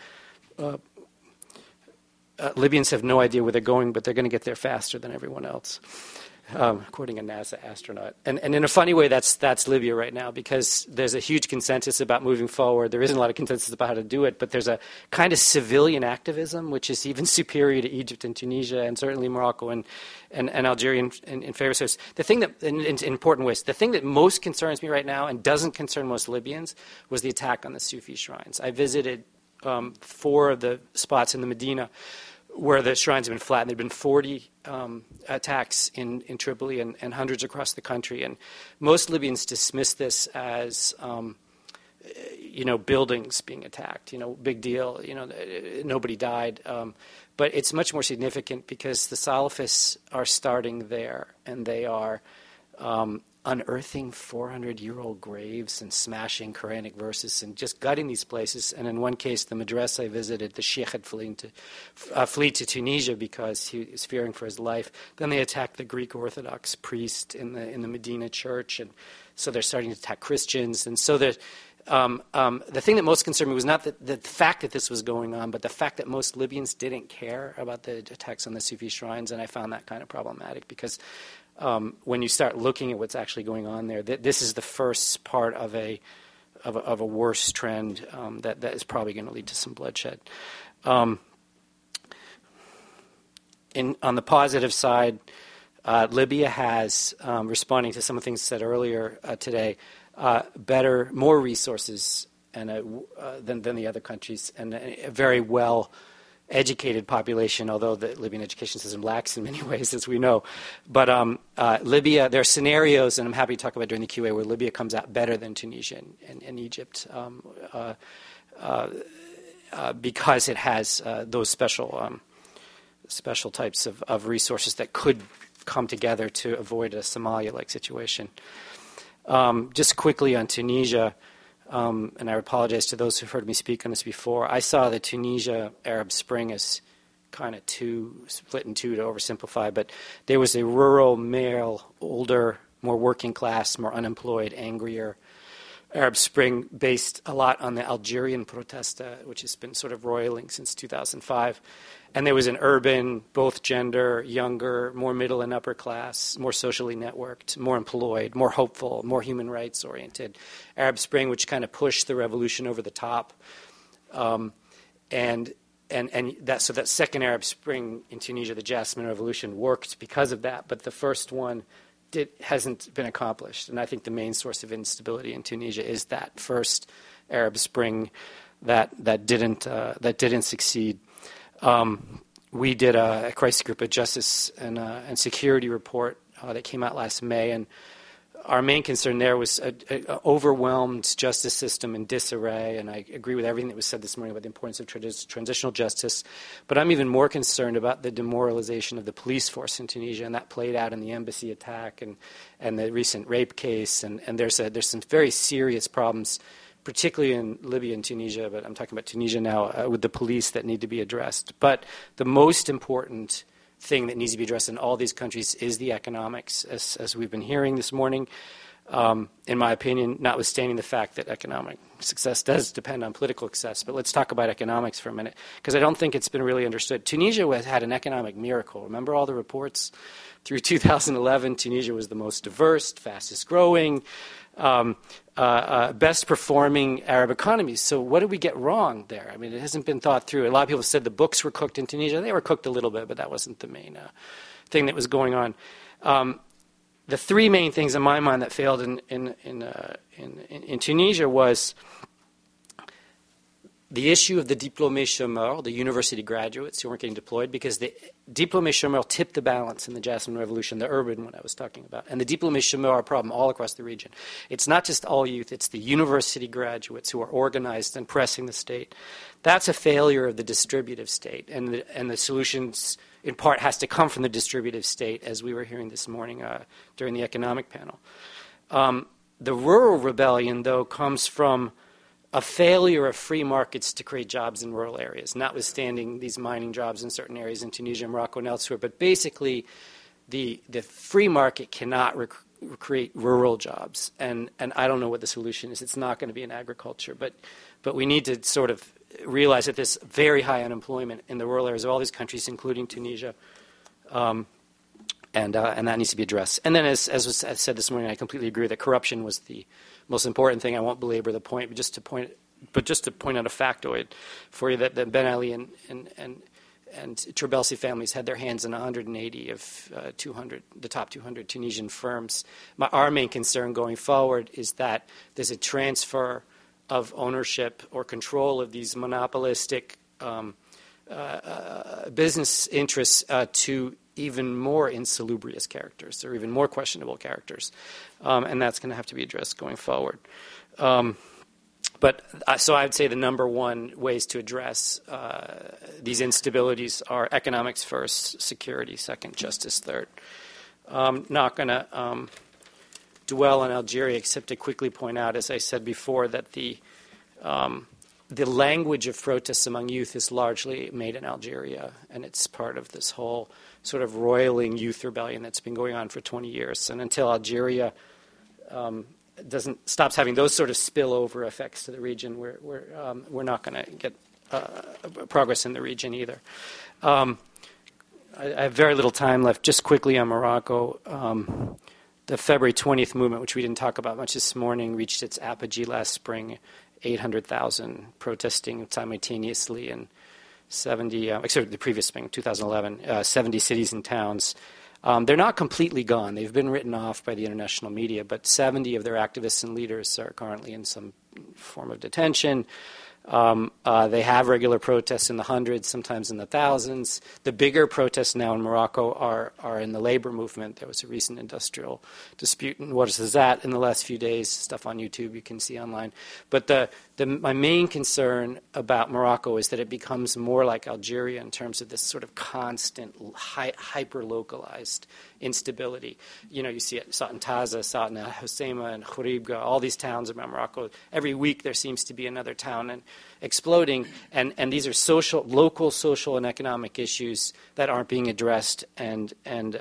Libyans have no idea where they're going, but they're going to get there faster than everyone else. Quoting a NASA astronaut. And in a funny way, that's Libya right now, because there's a huge consensus about moving forward. There isn't a lot of consensus about how to do it, but there's a kind of civilian activism, which is even superior to Egypt and Tunisia and certainly Morocco and Algeria in favor. So the thing that, in important ways, the thing that most concerns me right now and doesn't concern most Libyans was the attack on the Sufi shrines. I visited 4 of the spots in the Medina where the shrines have been flattened. There have been 40 attacks in Tripoli and hundreds across the country. And most Libyans dismiss this as, buildings being attacked. Big deal. Nobody died. But it's much more significant because the Salafists are starting there, and they are unearthing 400-year-old graves and smashing Quranic verses and just gutting these places. And in one case, the madrasa I visited, the sheikh had fled to Tunisia because he was fearing for his life. Then they attacked the Greek Orthodox priest in the Medina church, and so they're starting to attack Christians. And so the thing that most concerned me was not the fact that this was going on, but the fact that most Libyans didn't care about the attacks on the Sufi shrines, and I found that kind of problematic because when you start looking at what's actually going on there, this is the first part of a worse trend that is probably going to lead to some bloodshed. On the positive side, Libya has, responding to some of the things said earlier today, more resources than the other countries, and a very well-educated population, although the Libyan education system lacks in many ways, as we know. But Libya, there are scenarios, and I'm happy to talk about during the QA, where Libya comes out better than Tunisia and Egypt because it has those special types of resources that could come together to avoid a Somalia-like situation. Just quickly on Tunisia, and I apologize to those who've heard me speak on this before, I saw the Tunisia Arab Spring as kind of split in two to oversimplify, but there was a rural, male, older, more working class, more unemployed, angrier Arab Spring based a lot on the Algerian protesta, which has been sort of roiling since 2005. And there was an urban, both gender, younger, more middle and upper class, more socially networked, more employed, more hopeful, more human rights oriented Arab Spring, which kind of pushed the revolution over the top. So that second Arab Spring in Tunisia, the Jasmine Revolution, worked because of that. But the first one hasn't been accomplished. And I think the main source of instability in Tunisia is that first Arab Spring that didn't succeed. We did a crisis group, a justice and security report that came out last May, and our main concern there was an overwhelmed justice system in disarray, and I agree with everything that was said this morning about the importance of transitional justice. But I'm even more concerned about the demoralization of the police force in Tunisia, and that played out in the embassy attack and the recent rape case. And there's some very serious problems, particularly in Libya and Tunisia, but I'm talking about Tunisia now, with the police that need to be addressed. But the most important thing that needs to be addressed in all these countries is the economics, as we've been hearing this morning. In my opinion, notwithstanding the fact that economic success does depend on political success. But let's talk about economics for a minute, because I don't think it's been really understood. Tunisia has had an economic miracle. Remember all the reports? Through 2011, Tunisia was the most diverse, fastest growing, best performing Arab economies. So what did we get wrong there? I mean, it hasn't been thought through. A lot of people said the books were cooked in Tunisia. They were cooked a little bit, but that wasn't the main thing that was going on. The three main things in my mind that failed in Tunisia was the issue of the diplômés chômeurs, the university graduates who weren't getting deployed, because the diplômés chômeurs tipped the balance in the Jasmine Revolution, the urban one I was talking about. And the diplômés chômeurs are a problem all across the region. It's not just all youth, it's the university graduates who are organized and pressing the state. That's a failure of the distributive state, and the solutions in part has to come from the distributive state, as we were hearing this morning during the economic panel. The rural rebellion, though, comes from a failure of free markets to create jobs in rural areas, notwithstanding these mining jobs in certain areas in Tunisia, Morocco, and elsewhere. But basically, the free market cannot create rural jobs. And I don't know what the solution is. It's not going to be in agriculture. But we need to sort of realize that there's very high unemployment in the rural areas of all these countries, including Tunisia. And that needs to be addressed. And then, as was said this morning, I completely agree that corruption was the most important thing. I won't belabor the point, but just to point out a factoid for you, that Ben Ali and Trabelsi families had their hands in 180 of 200, the top 200 Tunisian firms. Our main concern going forward is that there's a transfer of ownership or control of these monopolistic business interests to even more insalubrious characters, or even more questionable characters. And that's going to have to be addressed going forward. So I would say the number one ways to address these instabilities are economics first, security second, justice third. Not going to dwell on Algeria, except to quickly point out, as I said before, that the language of protests among youth is largely made in Algeria, and it's part of this whole sort of roiling youth rebellion that's been going on for 20 years. And until Algeria stops having those sort of spillover effects to the region, we're not going to get progress in the region either. I have very little time left. Just quickly on Morocco, the February 20th movement, which we didn't talk about much this morning, reached its apogee last spring. 800,000 protesting simultaneously in 70, the previous spring, 2011, 70 cities and towns. They're not completely gone. They've been written off by the international media, but 70 of their activists and leaders are currently in some form of detention. They have regular protests in the hundreds, sometimes in the thousands. The bigger protests now in Morocco are in the labor movement. There was a recent industrial dispute, and what is that in the last few days? Stuff on YouTube you can see online. But my main concern about Morocco is that it becomes more like Algeria in terms of this sort of constant, hyper-localized instability. You see it, saw it in Taza, saw it in Hoceima and Khouribga, all these towns around Morocco. Every week there seems to be another town and exploding, and these are local social and economic issues that aren't being addressed, and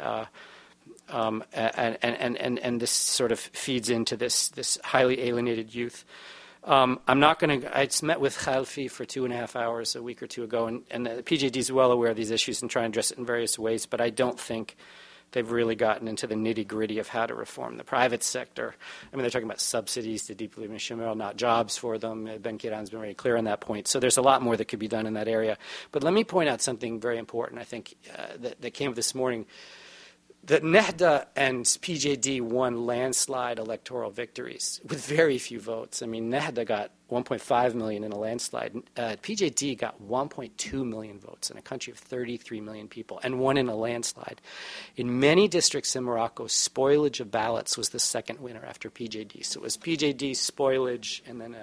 this sort of feeds into this highly alienated youth. I'm not going to. I met with Khalfi for 2.5 hours a week or two ago, and the PJD is well aware of these issues and trying to address it in various ways, but I don't think they've really gotten into the nitty-gritty of how to reform the private sector. I mean, they're talking about subsidies to diplômés chômeurs, not jobs for them. Ben Kiran's been very clear on that point. So there's a lot more that could be done in that area. But let me point out something very important, I think, that came up this morning. the Nehda and PJD won landslide electoral victories with very few votes. I mean, Nehda got 1.5 million in a landslide. PJD got 1.2 million votes in a country of 33 million people and won in a landslide. In many districts in Morocco, spoilage of ballots was the second winner after PJD. So it was PJD, spoilage, and then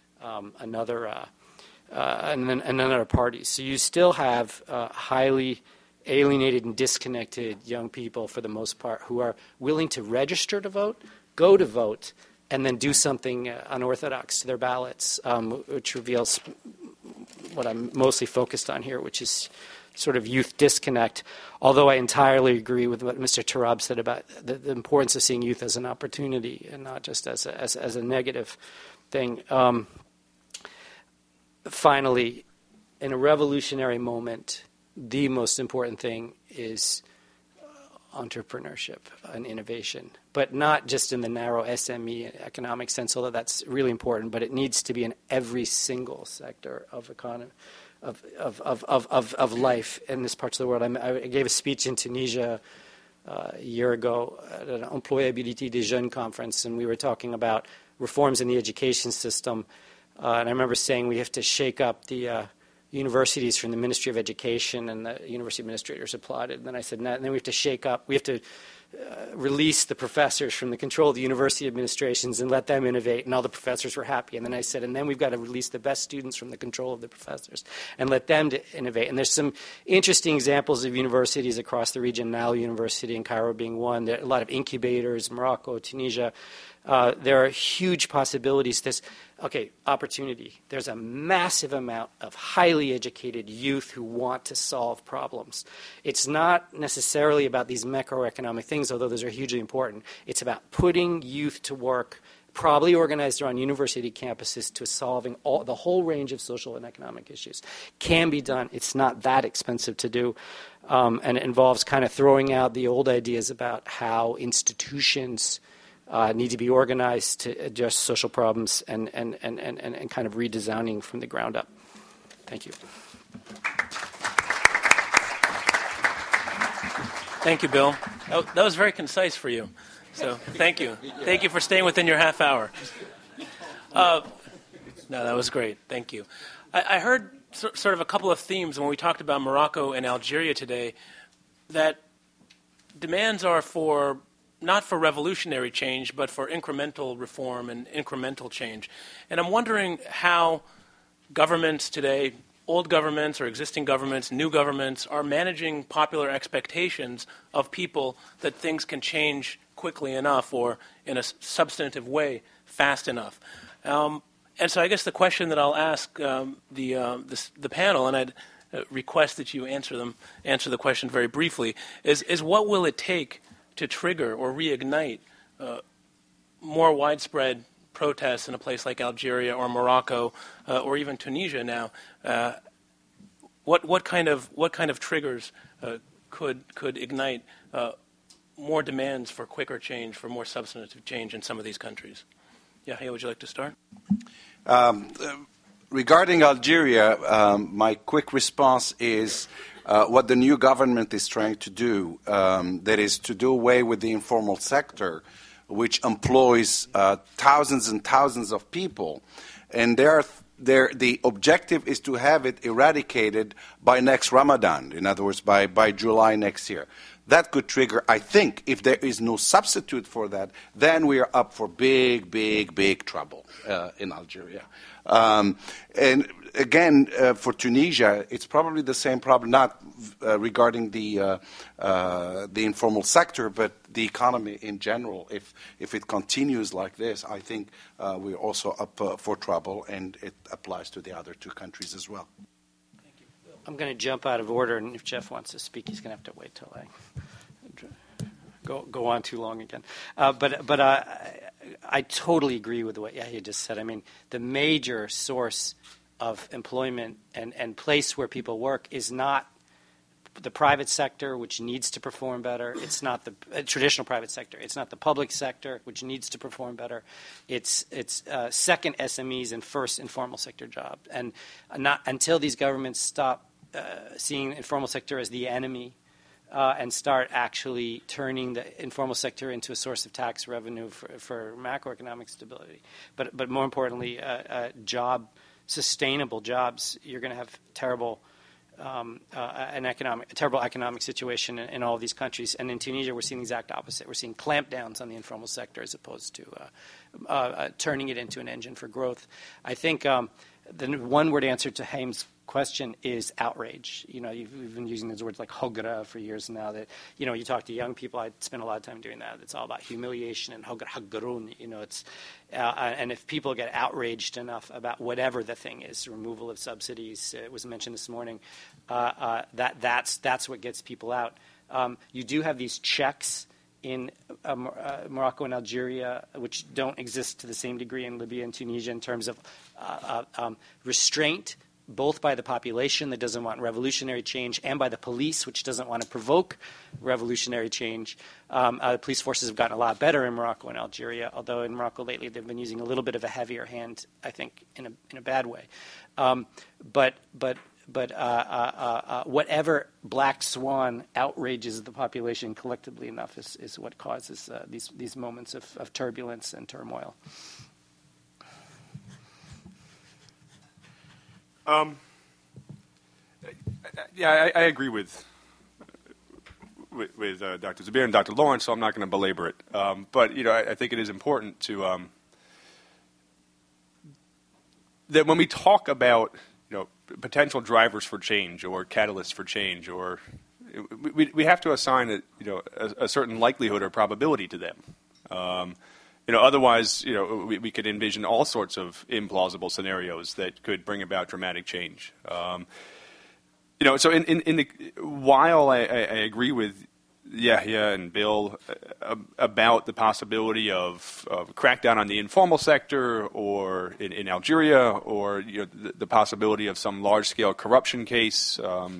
another party. So you still have highly alienated and disconnected young people, for the most part, who are willing to register to vote, go to vote, and then do something unorthodox to their ballots, which reveals what I'm mostly focused on here, which is sort of youth disconnect, although I entirely agree with what Mr. Tarab said about the importance of seeing youth as an opportunity and not just as a negative thing. Finally, in a revolutionary moment, the most important thing is entrepreneurship and innovation, but not just in the narrow SME economic sense, although that's really important, but it needs to be in every single sector of economy, of life in this parts of the world. I gave a speech in Tunisia a year ago at an Employabilité des Jeunes conference, and we were talking about reforms in the education system, and I remember saying we have to shake up the universities from the Ministry of Education, and the university administrators applauded. And then I said, and then we have to shake up, we have to release the professors from the control of the university administrations and let them innovate, and all the professors were happy. And then I said, and then we've got to release the best students from the control of the professors and let them to innovate. And there's some interesting examples of universities across the region, Nile University in Cairo being one. There are a lot of incubators, Morocco, Tunisia. There are huge possibilities. Opportunity. There's a massive amount of highly educated youth who want to solve problems. It's not necessarily about these macroeconomic things, although those are hugely important. It's about putting youth to work, probably organized around university campuses, to solving the whole range of social and economic issues. Can be done. It's not that expensive to do. And it involves kind of throwing out the old ideas about how institutions need to be organized to address social problems and kind of redesigning from the ground up. Thank you. Thank you, Bill. That was very concise for you. So thank you. Thank you for staying within your half hour. No, that was great. Thank you. I heard sort of a couple of themes when we talked about Morocco and Algeria today, that demands are not for revolutionary change, but for incremental reform and incremental change. And I'm wondering how governments today, old governments or existing governments, new governments, are managing popular expectations of people that things can change quickly enough or in a substantive way fast enough. And so I guess the question that I'll ask the panel, and I'd request that you answer the question very briefly, is what will it take to trigger or reignite more widespread protests in a place like Algeria or Morocco or even Tunisia now? What kind of triggers could ignite more demands for quicker change, for more substantive change in some of these countries? Yahya, would you like to start? Regarding Algeria, my quick response is what the new government is trying to do, that is to do away with the informal sector, which employs thousands and thousands of people. And the objective is to have it eradicated by next Ramadan, in other words, by July next year. That could trigger, I think, if there is no substitute for that, then we are up for big, big, big trouble in Algeria. And again, for Tunisia, it's probably the same problem, not regarding the informal sector, but the economy in general. If it continues like this, I think we're also up for trouble, and it applies to the other two countries as well. I'm going to jump out of order, and if Jeff wants to speak, he's going to have to wait till I go on too long again. But I totally agree with what Yahya just said. I mean, the major source of employment and place where people work is not the private sector, which needs to perform better. It's not the traditional private sector. It's not the public sector, which needs to perform better. It's second SMEs and first informal sector jobs. And not until these governments stop seeing informal sector as the enemy and start actually turning the informal sector into a source of tax revenue for macroeconomic stability. But more importantly, sustainable jobs. You're going to have terrible economic situation in all of these countries. And in Tunisia, we're seeing the exact opposite. We're seeing clampdowns on the informal sector as opposed to turning it into an engine for growth. I think the one-word answer to Haim's question is outrage. We've been using those words like hogra for years now. That you talk to young people. I spend a lot of time doing that. It's all about humiliation and hagrun. It's and if people get outraged enough about whatever the thing is, removal of subsidies, it was mentioned this morning. That's what gets people out. You do have these checks in Morocco and Algeria, which don't exist to the same degree in Libya and Tunisia in terms of restraint, both by the population that doesn't want revolutionary change and by the police, which doesn't want to provoke revolutionary change. The police forces have gotten a lot better in Morocco and Algeria, although in Morocco lately they've been using a little bit of a heavier hand, I think, in a bad way. But whatever black swan outrages the population collectively enough is what causes these moments of turbulence and turmoil. Yeah, I agree with Dr. Zubair and Dr. Lawrence, so I'm not going to belabor it. But I think it is important to that when we talk about potential drivers for change or catalysts for change, or we have to assign a certain likelihood or probability to them. Otherwise, we could envision all sorts of implausible scenarios that could bring about dramatic change. So while I agree with Yahya and Bill about the possibility of crackdown on the informal sector, or in Algeria, or the possibility of some large-scale corruption case,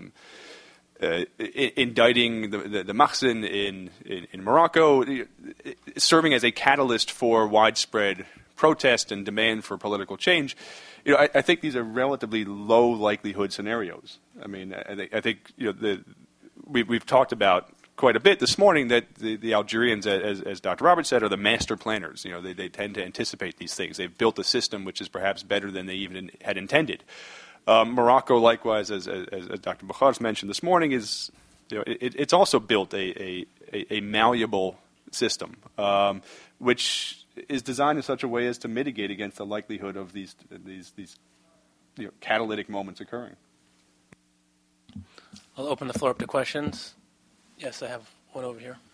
indicting the Mahsen in Morocco, serving as a catalyst for widespread protest and demand for political change. I think these are relatively low likelihood scenarios. I mean, I think we've talked about quite a bit this morning that the Algerians, as Dr. Roberts said, are the master planners. They tend to anticipate these things. They've built a system which is perhaps better than they even had intended. Morocco, likewise, as Dr. Boukhars mentioned this morning, is it's also built a malleable system, which is designed in such a way as to mitigate against the likelihood of these catalytic moments occurring. I'll open the floor up to questions. Yes, I have one over here.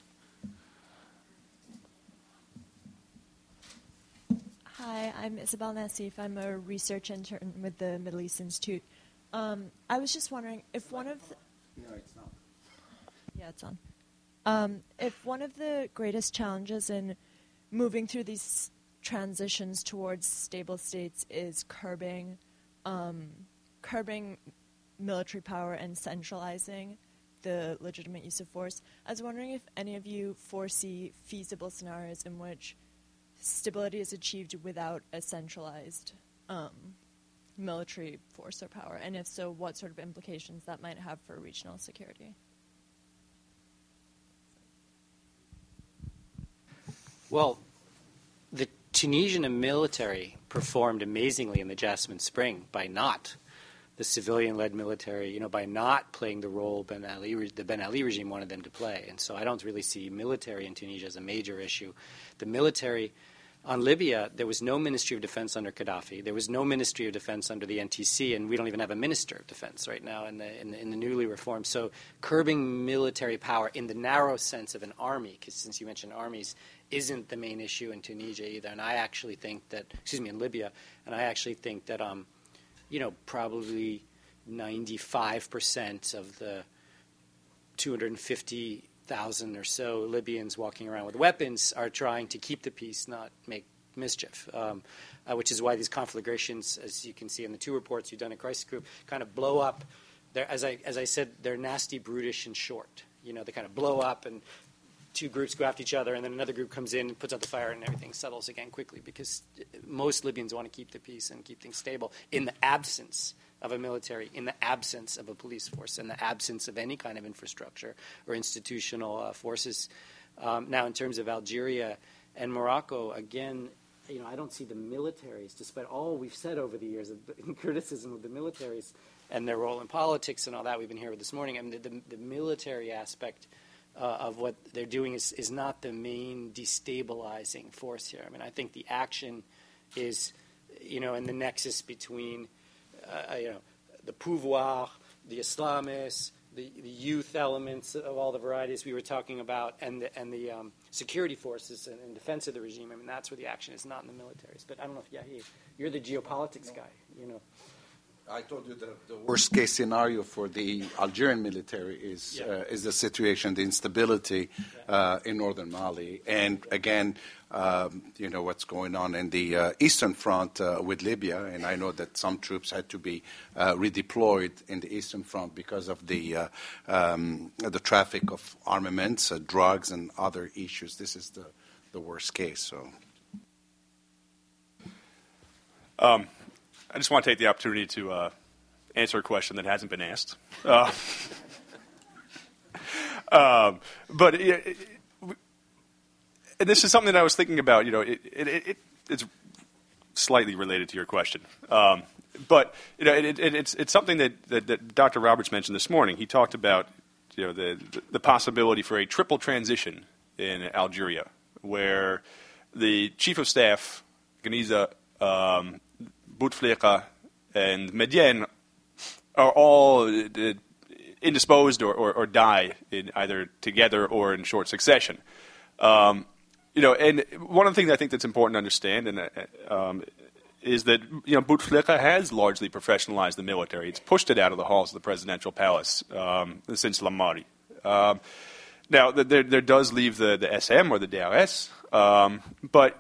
Hi, I'm Isabel Nassif. I'm a research intern with the Middle East Institute. I was just wondering if one of the... No, it's not. Yeah, it's on. If one of the greatest challenges in moving through these transitions towards stable states is curbing military power and centralizing the legitimate use of force, I was wondering if any of you foresee feasible scenarios in which stability is achieved without a centralized military force or power, and if so, what sort of implications that might have for regional security. Well, the Tunisian military performed amazingly in the Jasmine Spring by not the civilian-led military, by not playing the role the Ben Ali regime wanted them to play. And so I don't really see military in Tunisia as a major issue. The military on Libya, there was no Ministry of Defense under Gaddafi. There was no Ministry of Defense under the NTC, and we don't even have a Minister of Defense right now in the newly reformed. So curbing military power in the narrow sense of an army, because since you mentioned armies, isn't the main issue in Tunisia either. And I actually think that, in Libya, and I actually think that probably 95% of the 250,000 or so Libyans walking around with weapons are trying to keep the peace, not make mischief, which is why these conflagrations, as you can see in the two reports you've done at Crisis Group, kind of blow up. As I said, they're nasty, brutish, and short. They kind of blow up and two groups go after each other, and then another group comes in and puts out the fire, and everything settles again quickly because most Libyans want to keep the peace and keep things stable in the absence of a military in the absence of a police force, in the absence of any kind of infrastructure or institutional forces. Now, in terms of Algeria and Morocco, again, I don't see the militaries, despite all we've said over the years in criticism of the militaries and their role in politics and all that we've been here this morning. I mean, the military aspect of what they're doing is not the main destabilizing force here. I mean, I think the action is, in the nexus between, the pouvoir, the Islamists, the youth elements of all the varieties we were talking about, and the security forces and defense of the regime. I mean, that's where the action is, not in the militaries. But I don't know if Yahi, you're the geopolitics guy. I told you that the worst case scenario for the Algerian military is the situation, the instability in northern Mali, and again, what's going on in the Eastern Front with Libya. And I know that some troops had to be redeployed in the Eastern Front because of the traffic of armaments, drugs, and other issues. This is the worst case. So. I just want to take the opportunity to answer a question that hasn't been asked. But and this is something that I was thinking about. It's slightly related to your question. But it's something that Dr. Roberts mentioned this morning. He talked about the possibility for a triple transition in Algeria, where the chief of staff, Ganiza, Bouteflika, and Médiane are all indisposed or die in either together or in short succession. And one of the things I think that's important to understand is that Bouteflika has largely professionalized the military. It's pushed it out of the halls of the presidential palace since Lamari. Now, there does leave the SM or the DRS, but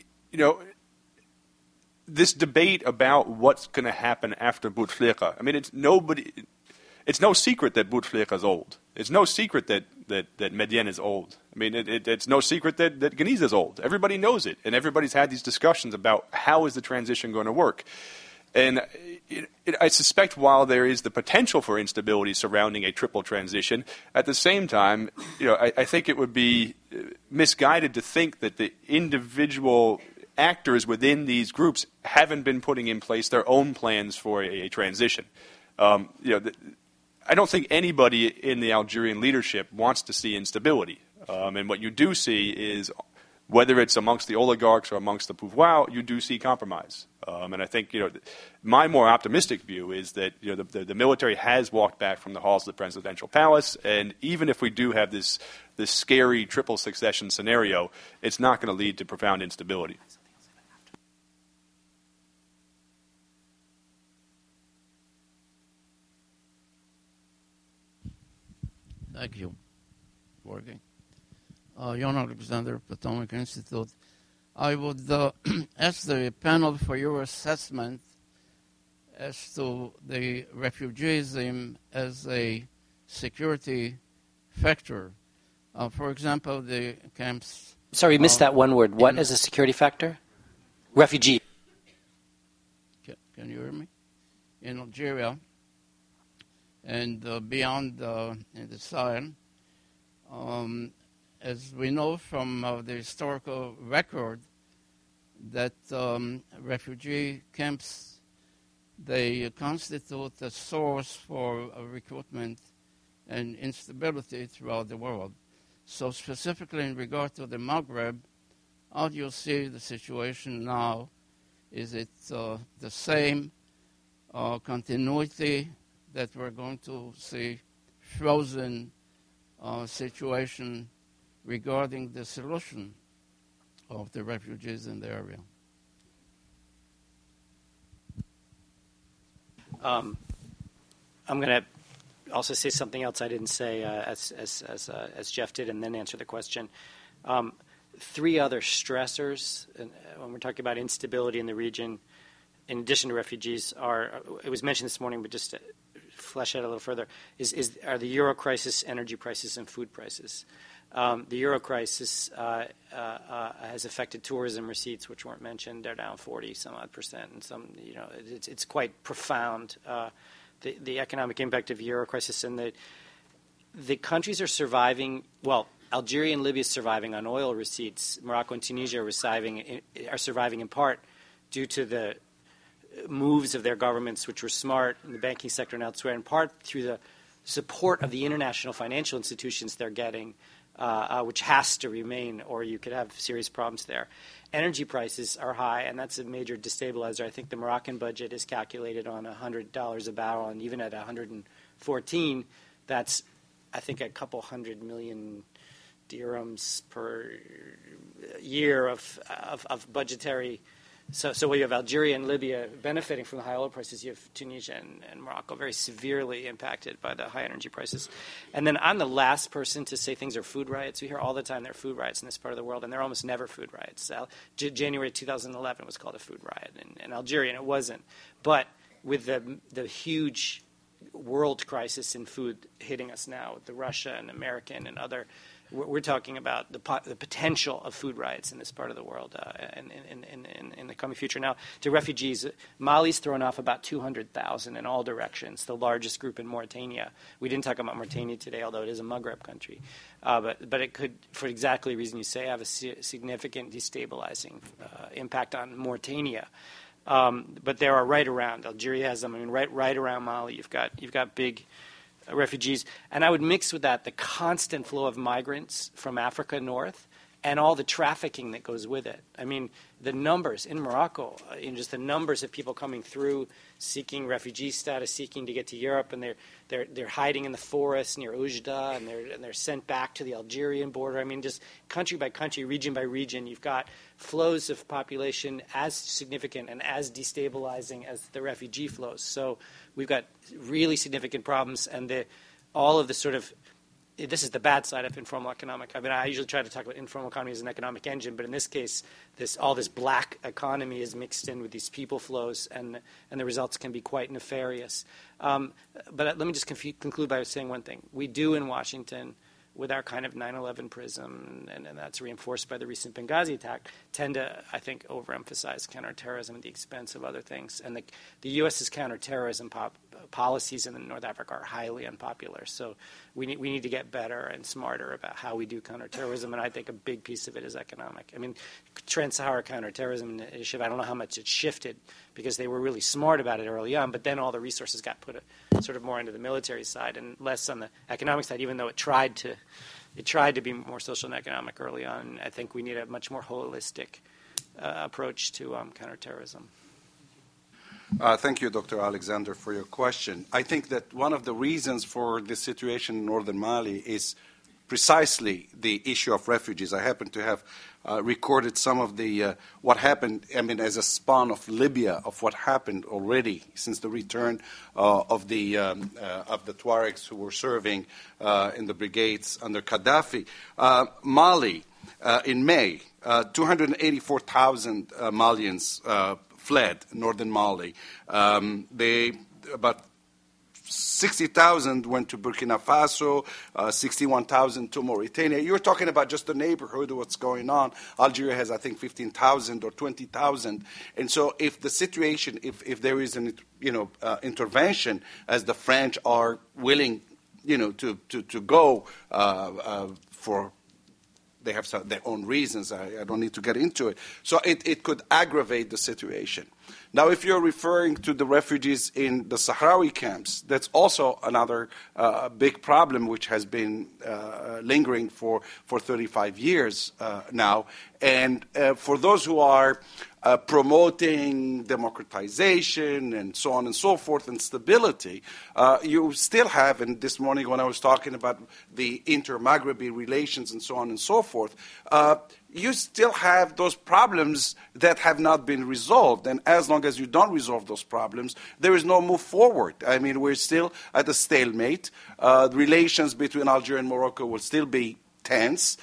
this debate about what's going to happen after Bouteflika. I mean, it's no secret that Bouteflika is old. It's no secret that Médiane is old. I mean, it's no secret that Ganiza is old. Everybody knows it, and everybody's had these discussions about how is the transition going to work. And I suspect while there is the potential for instability surrounding a triple transition, at the same time, I think it would be misguided to think that the individual actors within these groups haven't been putting in place their own plans for a transition. I don't think anybody in the Algerian leadership wants to see instability. And what you do see is, whether it's amongst the oligarchs or amongst the pouvoir, you do see compromise. And I think my more optimistic view is that the military has walked back from the halls of the presidential palace, and even if we do have this scary triple succession scenario, it's not going to lead to profound instability. Thank you. Working. Jon Alexander, Potomac Institute. I would ask the panel for your assessment as to the refugeeism as a security factor. For example, the camps... Sorry, you missed that one word. What is a security factor? Refugee. Can you hear me? In Algeria and beyond in the Sahel, as we know from the historical record, that refugee camps, they constitute a source for recruitment and instability throughout the world. So specifically in regard to the Maghreb, how do you see the situation now? Is it the same continuity that we're going to see frozen situation regarding the solution of the refugees in the area? I'm going to also say something else I didn't say as Jeff did, and then answer the question. Three other stressors when we're talking about instability in the region, in addition to refugees, it was mentioned this morning, but just to flesh out a little further, are the euro crisis, energy prices, and food prices. The euro crisis has affected tourism receipts, which weren't mentioned. They're down 40-some-odd%, and it's quite profound. The economic impact of the euro crisis, and the countries are surviving. Well, Algeria and Libya is surviving on oil receipts. Morocco and Tunisia are surviving in part due to the moves of their governments, which were smart in the banking sector and elsewhere, in part through the support of the international financial institutions they're getting, which has to remain, or you could have serious problems there. Energy prices are high, and that's a major destabilizer. I think the Moroccan budget is calculated on $100 a barrel, and even at 114, that's, I think, a couple hundred million dirhams per year of budgetary. So while you have Algeria and Libya benefiting from the high oil prices, you have Tunisia and Morocco very severely impacted by the high energy prices. And then I'm the last person to say things are food riots. We hear all the time there are food riots in this part of the world, and they're almost never food riots. January 2011 was called a food riot in Algeria, and it wasn't. But with the huge world crisis in food hitting us now, with the Russia and American and other, we're talking about the potential of food riots in this part of the world in the coming future. Now, to refugees, Mali's thrown off about 200,000 in all directions, the largest group in Mauritania. We didn't talk about Mauritania today, although it is a Maghreb country. But it could, for exactly the reason you say, have a significant destabilizing impact on Mauritania. But there are right around. Algeria has them. I mean, right around Mali, you've got big refugees. And I would mix with that the constant flow of migrants from Africa north and all the trafficking that goes with it. I mean, the numbers in Morocco, just the numbers of people coming through seeking refugee status, seeking to get to Europe, and they're hiding in the forest near Oujda, and they're sent back to the Algerian border. I mean, just country by country, region by region, you've got flows of population as significant and as destabilizing as the refugee flows. So we've got really significant problems, and all of the sort of this is the bad side of informal economic. I mean, I usually try to talk about informal economy as an economic engine, but in this case, all this black economy is mixed in with these people flows, and the results can be quite nefarious. But let me just conclude by saying one thing. We do in Washington, with our kind of 9/11 prism, and that's reinforced by the recent Benghazi attack, tend to, I think, overemphasize counterterrorism at the expense of other things. And the U.S.'s counterterrorism policies in North Africa are highly unpopular. So we need to get better and smarter about how we do counterterrorism, and I think a big piece of it is economic. I mean, Trans-Sahara counterterrorism initiative, I don't know how much it shifted because they were really smart about it early on, but then all the resources got put sort of more into the military side and less on the economic side, even though it tried to be more social and economic early on. I think we need a much more holistic approach to counterterrorism. Thank you, Dr. Alexander, for your question. I think that one of the reasons for this situation in northern Mali is precisely the issue of refugees. I happen to have recorded some of the what happened, I mean, as a spawn of Libya, of what happened already since the return of the Tuaregs who were serving in the brigades under Gaddafi. Mali, in May, 284,000 Malians fled northern Mali. About 60,000 went to Burkina Faso, 61,000 to Mauritania. You're talking about just the neighborhood of what's going on. Algeria has, I think, 15,000 or 20,000. And so if the situation, if there is an intervention, as the French are willing, to go for, they have their own reasons. I don't need to get into it. So it could aggravate the situation. Now, if you're referring to the refugees in the Sahrawi camps, that's also another big problem which has been lingering for 35 years now. And for those who are promoting democratization and so on and so forth and stability, you still have, and this morning when I was talking about the inter-Maghrebi relations and so on and so forth, you still have those problems that have not been resolved. And as long as you don't resolve those problems, there is no move forward. I mean, we're still at a stalemate. The relations between Algeria and Morocco will still be tense.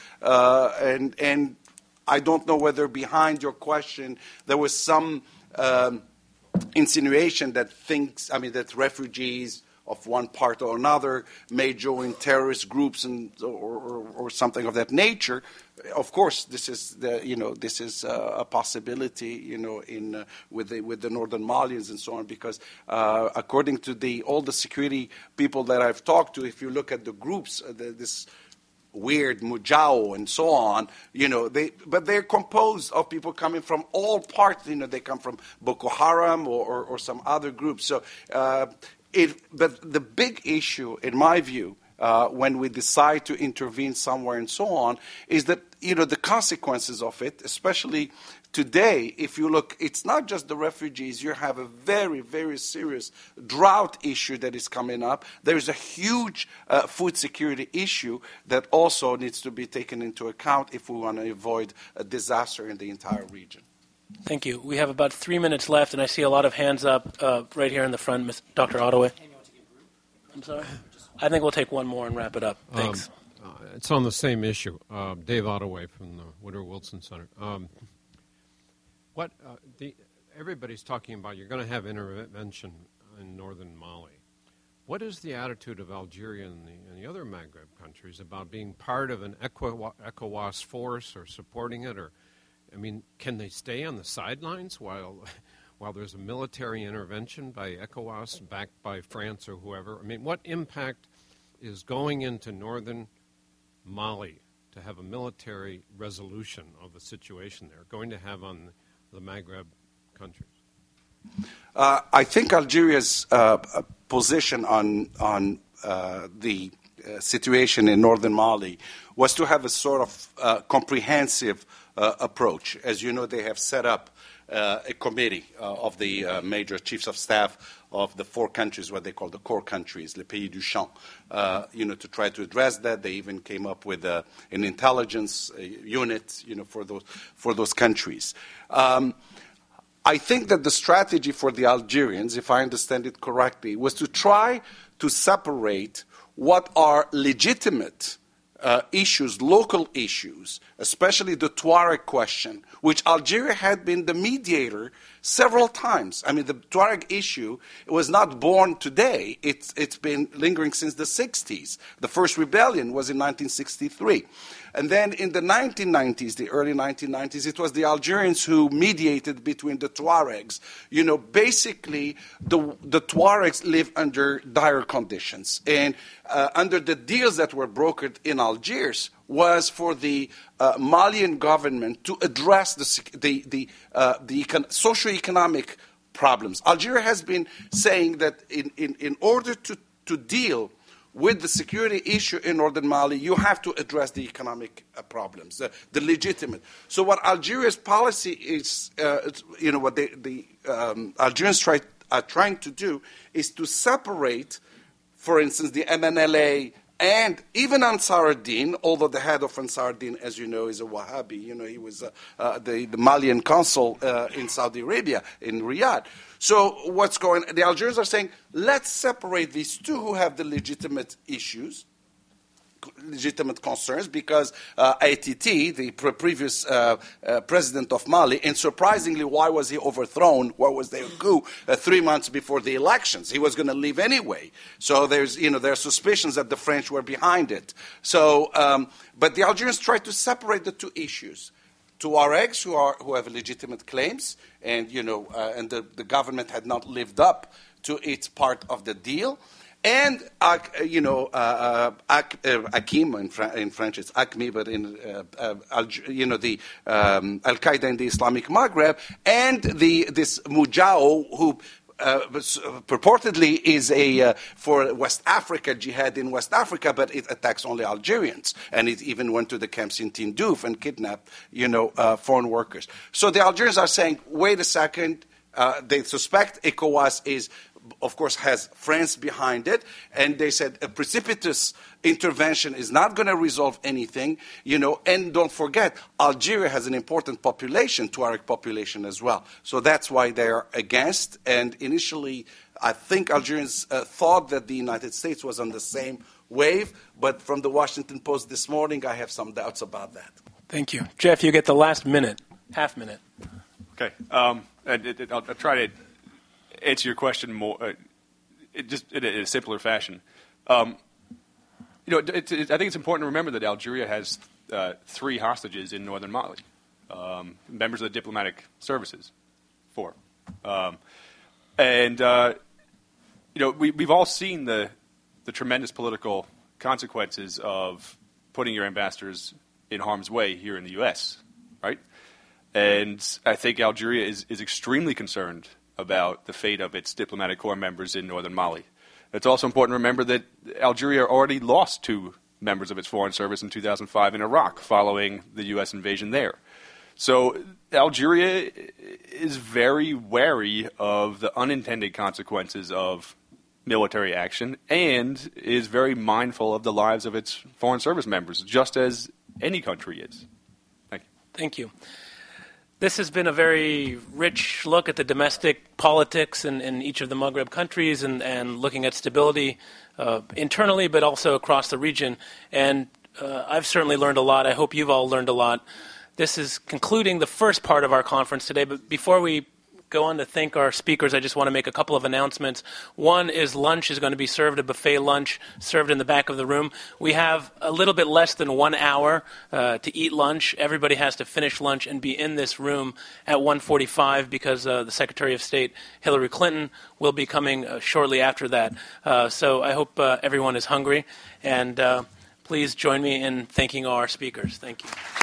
And I don't know whether behind your question there was some insinuation that that refugees of one part or another may join terrorist groups or something of that nature. Of course, this is a possibility, with the northern Malians and so on, because according to all the security people that I've talked to, if you look at the groups, this weird Mujao and so on, but they're composed of people coming from all parts. They come from Boko Haram or some other groups. So, but the big issue, in my view, when we decide to intervene somewhere and so on, is that the consequences of it, especially today, if you look, it's not just the refugees. You have a very, very serious drought issue that is coming up. There's a huge food security issue that also needs to be taken into account if we want to avoid a disaster in the entire region. Thank you. We have about 3 minutes left, and I see a lot of hands up right here in the front. Dr. Ottaway. I'm sorry? I think we'll take one more and wrap it up. Thanks. It's on the same issue. Dave Ottaway from the Woodrow Wilson Center. Everybody's talking about you're going to have intervention in northern Mali. What is the attitude of Algeria and the other Maghreb countries about being part of an ECOWAS force or supporting it? Can they stay on the sidelines while there's a military intervention by ECOWAS backed by France or whoever? What impact is going into northern Mali to have a military resolution of the situation there going to have on the Maghreb countries? I think Algeria's position on the situation in northern Mali was to have a sort of comprehensive approach. As you know, they have set up a committee of the major chiefs of staff of the 4 countries, what they call the core countries, le pays du champ, to try to address that. They even came up with an intelligence unit, for those countries. I think that the strategy for the Algerians, if I understand it correctly, was to try to separate what are legitimate issues, local issues, especially the Tuareg question, which Algeria had been the mediator several times. The Tuareg issue was not born today. It's been lingering since the 60s. The first rebellion was in 1963. And then in the 1990s, the early 1990s, it was the Algerians who mediated between the Tuaregs. Vertically, the Tuaregs live under dire conditions. And under the deals that were brokered in Algiers was for the Malian government to address the socio-economic problems. Algeria has been saying that in order to deal with the security issue in northern Mali, you have to address the economic problems, the legitimate. So what Algeria's policy is, what the Algerians are trying to do is to separate, for instance, the MNLA and even Ansar ad-Din, although the head of Ansar ad-Din, as you know, is a Wahhabi. He was the Malian consul in Saudi Arabia, in Riyadh. So the Algerians are saying, let's separate these two who have the legitimate issues, legitimate concerns, because ATT, the previous president of Mali, and surprisingly, why was he overthrown? Why was there a coup 3 months before the elections? He was going to leave anyway. So there are suspicions that the French were behind it. So, but the Algerians tried to separate the two issues. Tuaregs who have legitimate claims, and and the government had not lived up to its part of the deal. And, Akim, in French it's ACMI, but in, the Al-Qaeda in the Islamic Maghreb, and this Mujao, who purportedly is for West Africa, jihad in West Africa, but it attacks only Algerians. And it even went to the camps in Tindouf and kidnapped, foreign workers. So the Algerians are saying, wait a second, they suspect ECOWAS of course, has France behind it, and they said a precipitous intervention is not going to resolve anything, and don't forget, Algeria has an important population, Tuareg population as well. So that's why they're against, and initially, I think Algerians thought that the United States was on the same wave, but from the Washington Post this morning, I have some doubts about that. Thank you. Jeff, you get the last minute, half minute. Okay. I'll try to answer your question more just in a simpler fashion. I think it's important to remember that Algeria has 3 hostages in northern Mali, members of the diplomatic services, 4. We've all seen the tremendous political consequences of putting your ambassadors in harm's way here in the U.S., right? And I think Algeria is extremely concerned about the fate of its diplomatic corps members in northern Mali. It's also important to remember that Algeria already lost 2 members of its foreign service in 2005 in Iraq following the U.S. invasion there. So Algeria is very wary of the unintended consequences of military action and is very mindful of the lives of its foreign service members, just as any country is. Thank you. Thank you. This has been a very rich look at the domestic politics in each of the Maghreb countries and looking at stability internally, but also across the region. And I've certainly learned a lot. I hope you've all learned a lot. This is concluding the first part of our conference today. But before we go on to thank our speakers, I just want to make a couple of announcements. One is lunch is going to be served, a buffet lunch served in the back of the room. We have a little bit less than 1 hour to eat lunch. Everybody has to finish lunch and be in this room at 1:45 because the Secretary of State, Hillary Clinton, will be coming shortly after that. So I hope everyone is hungry. And please join me in thanking our speakers. Thank you.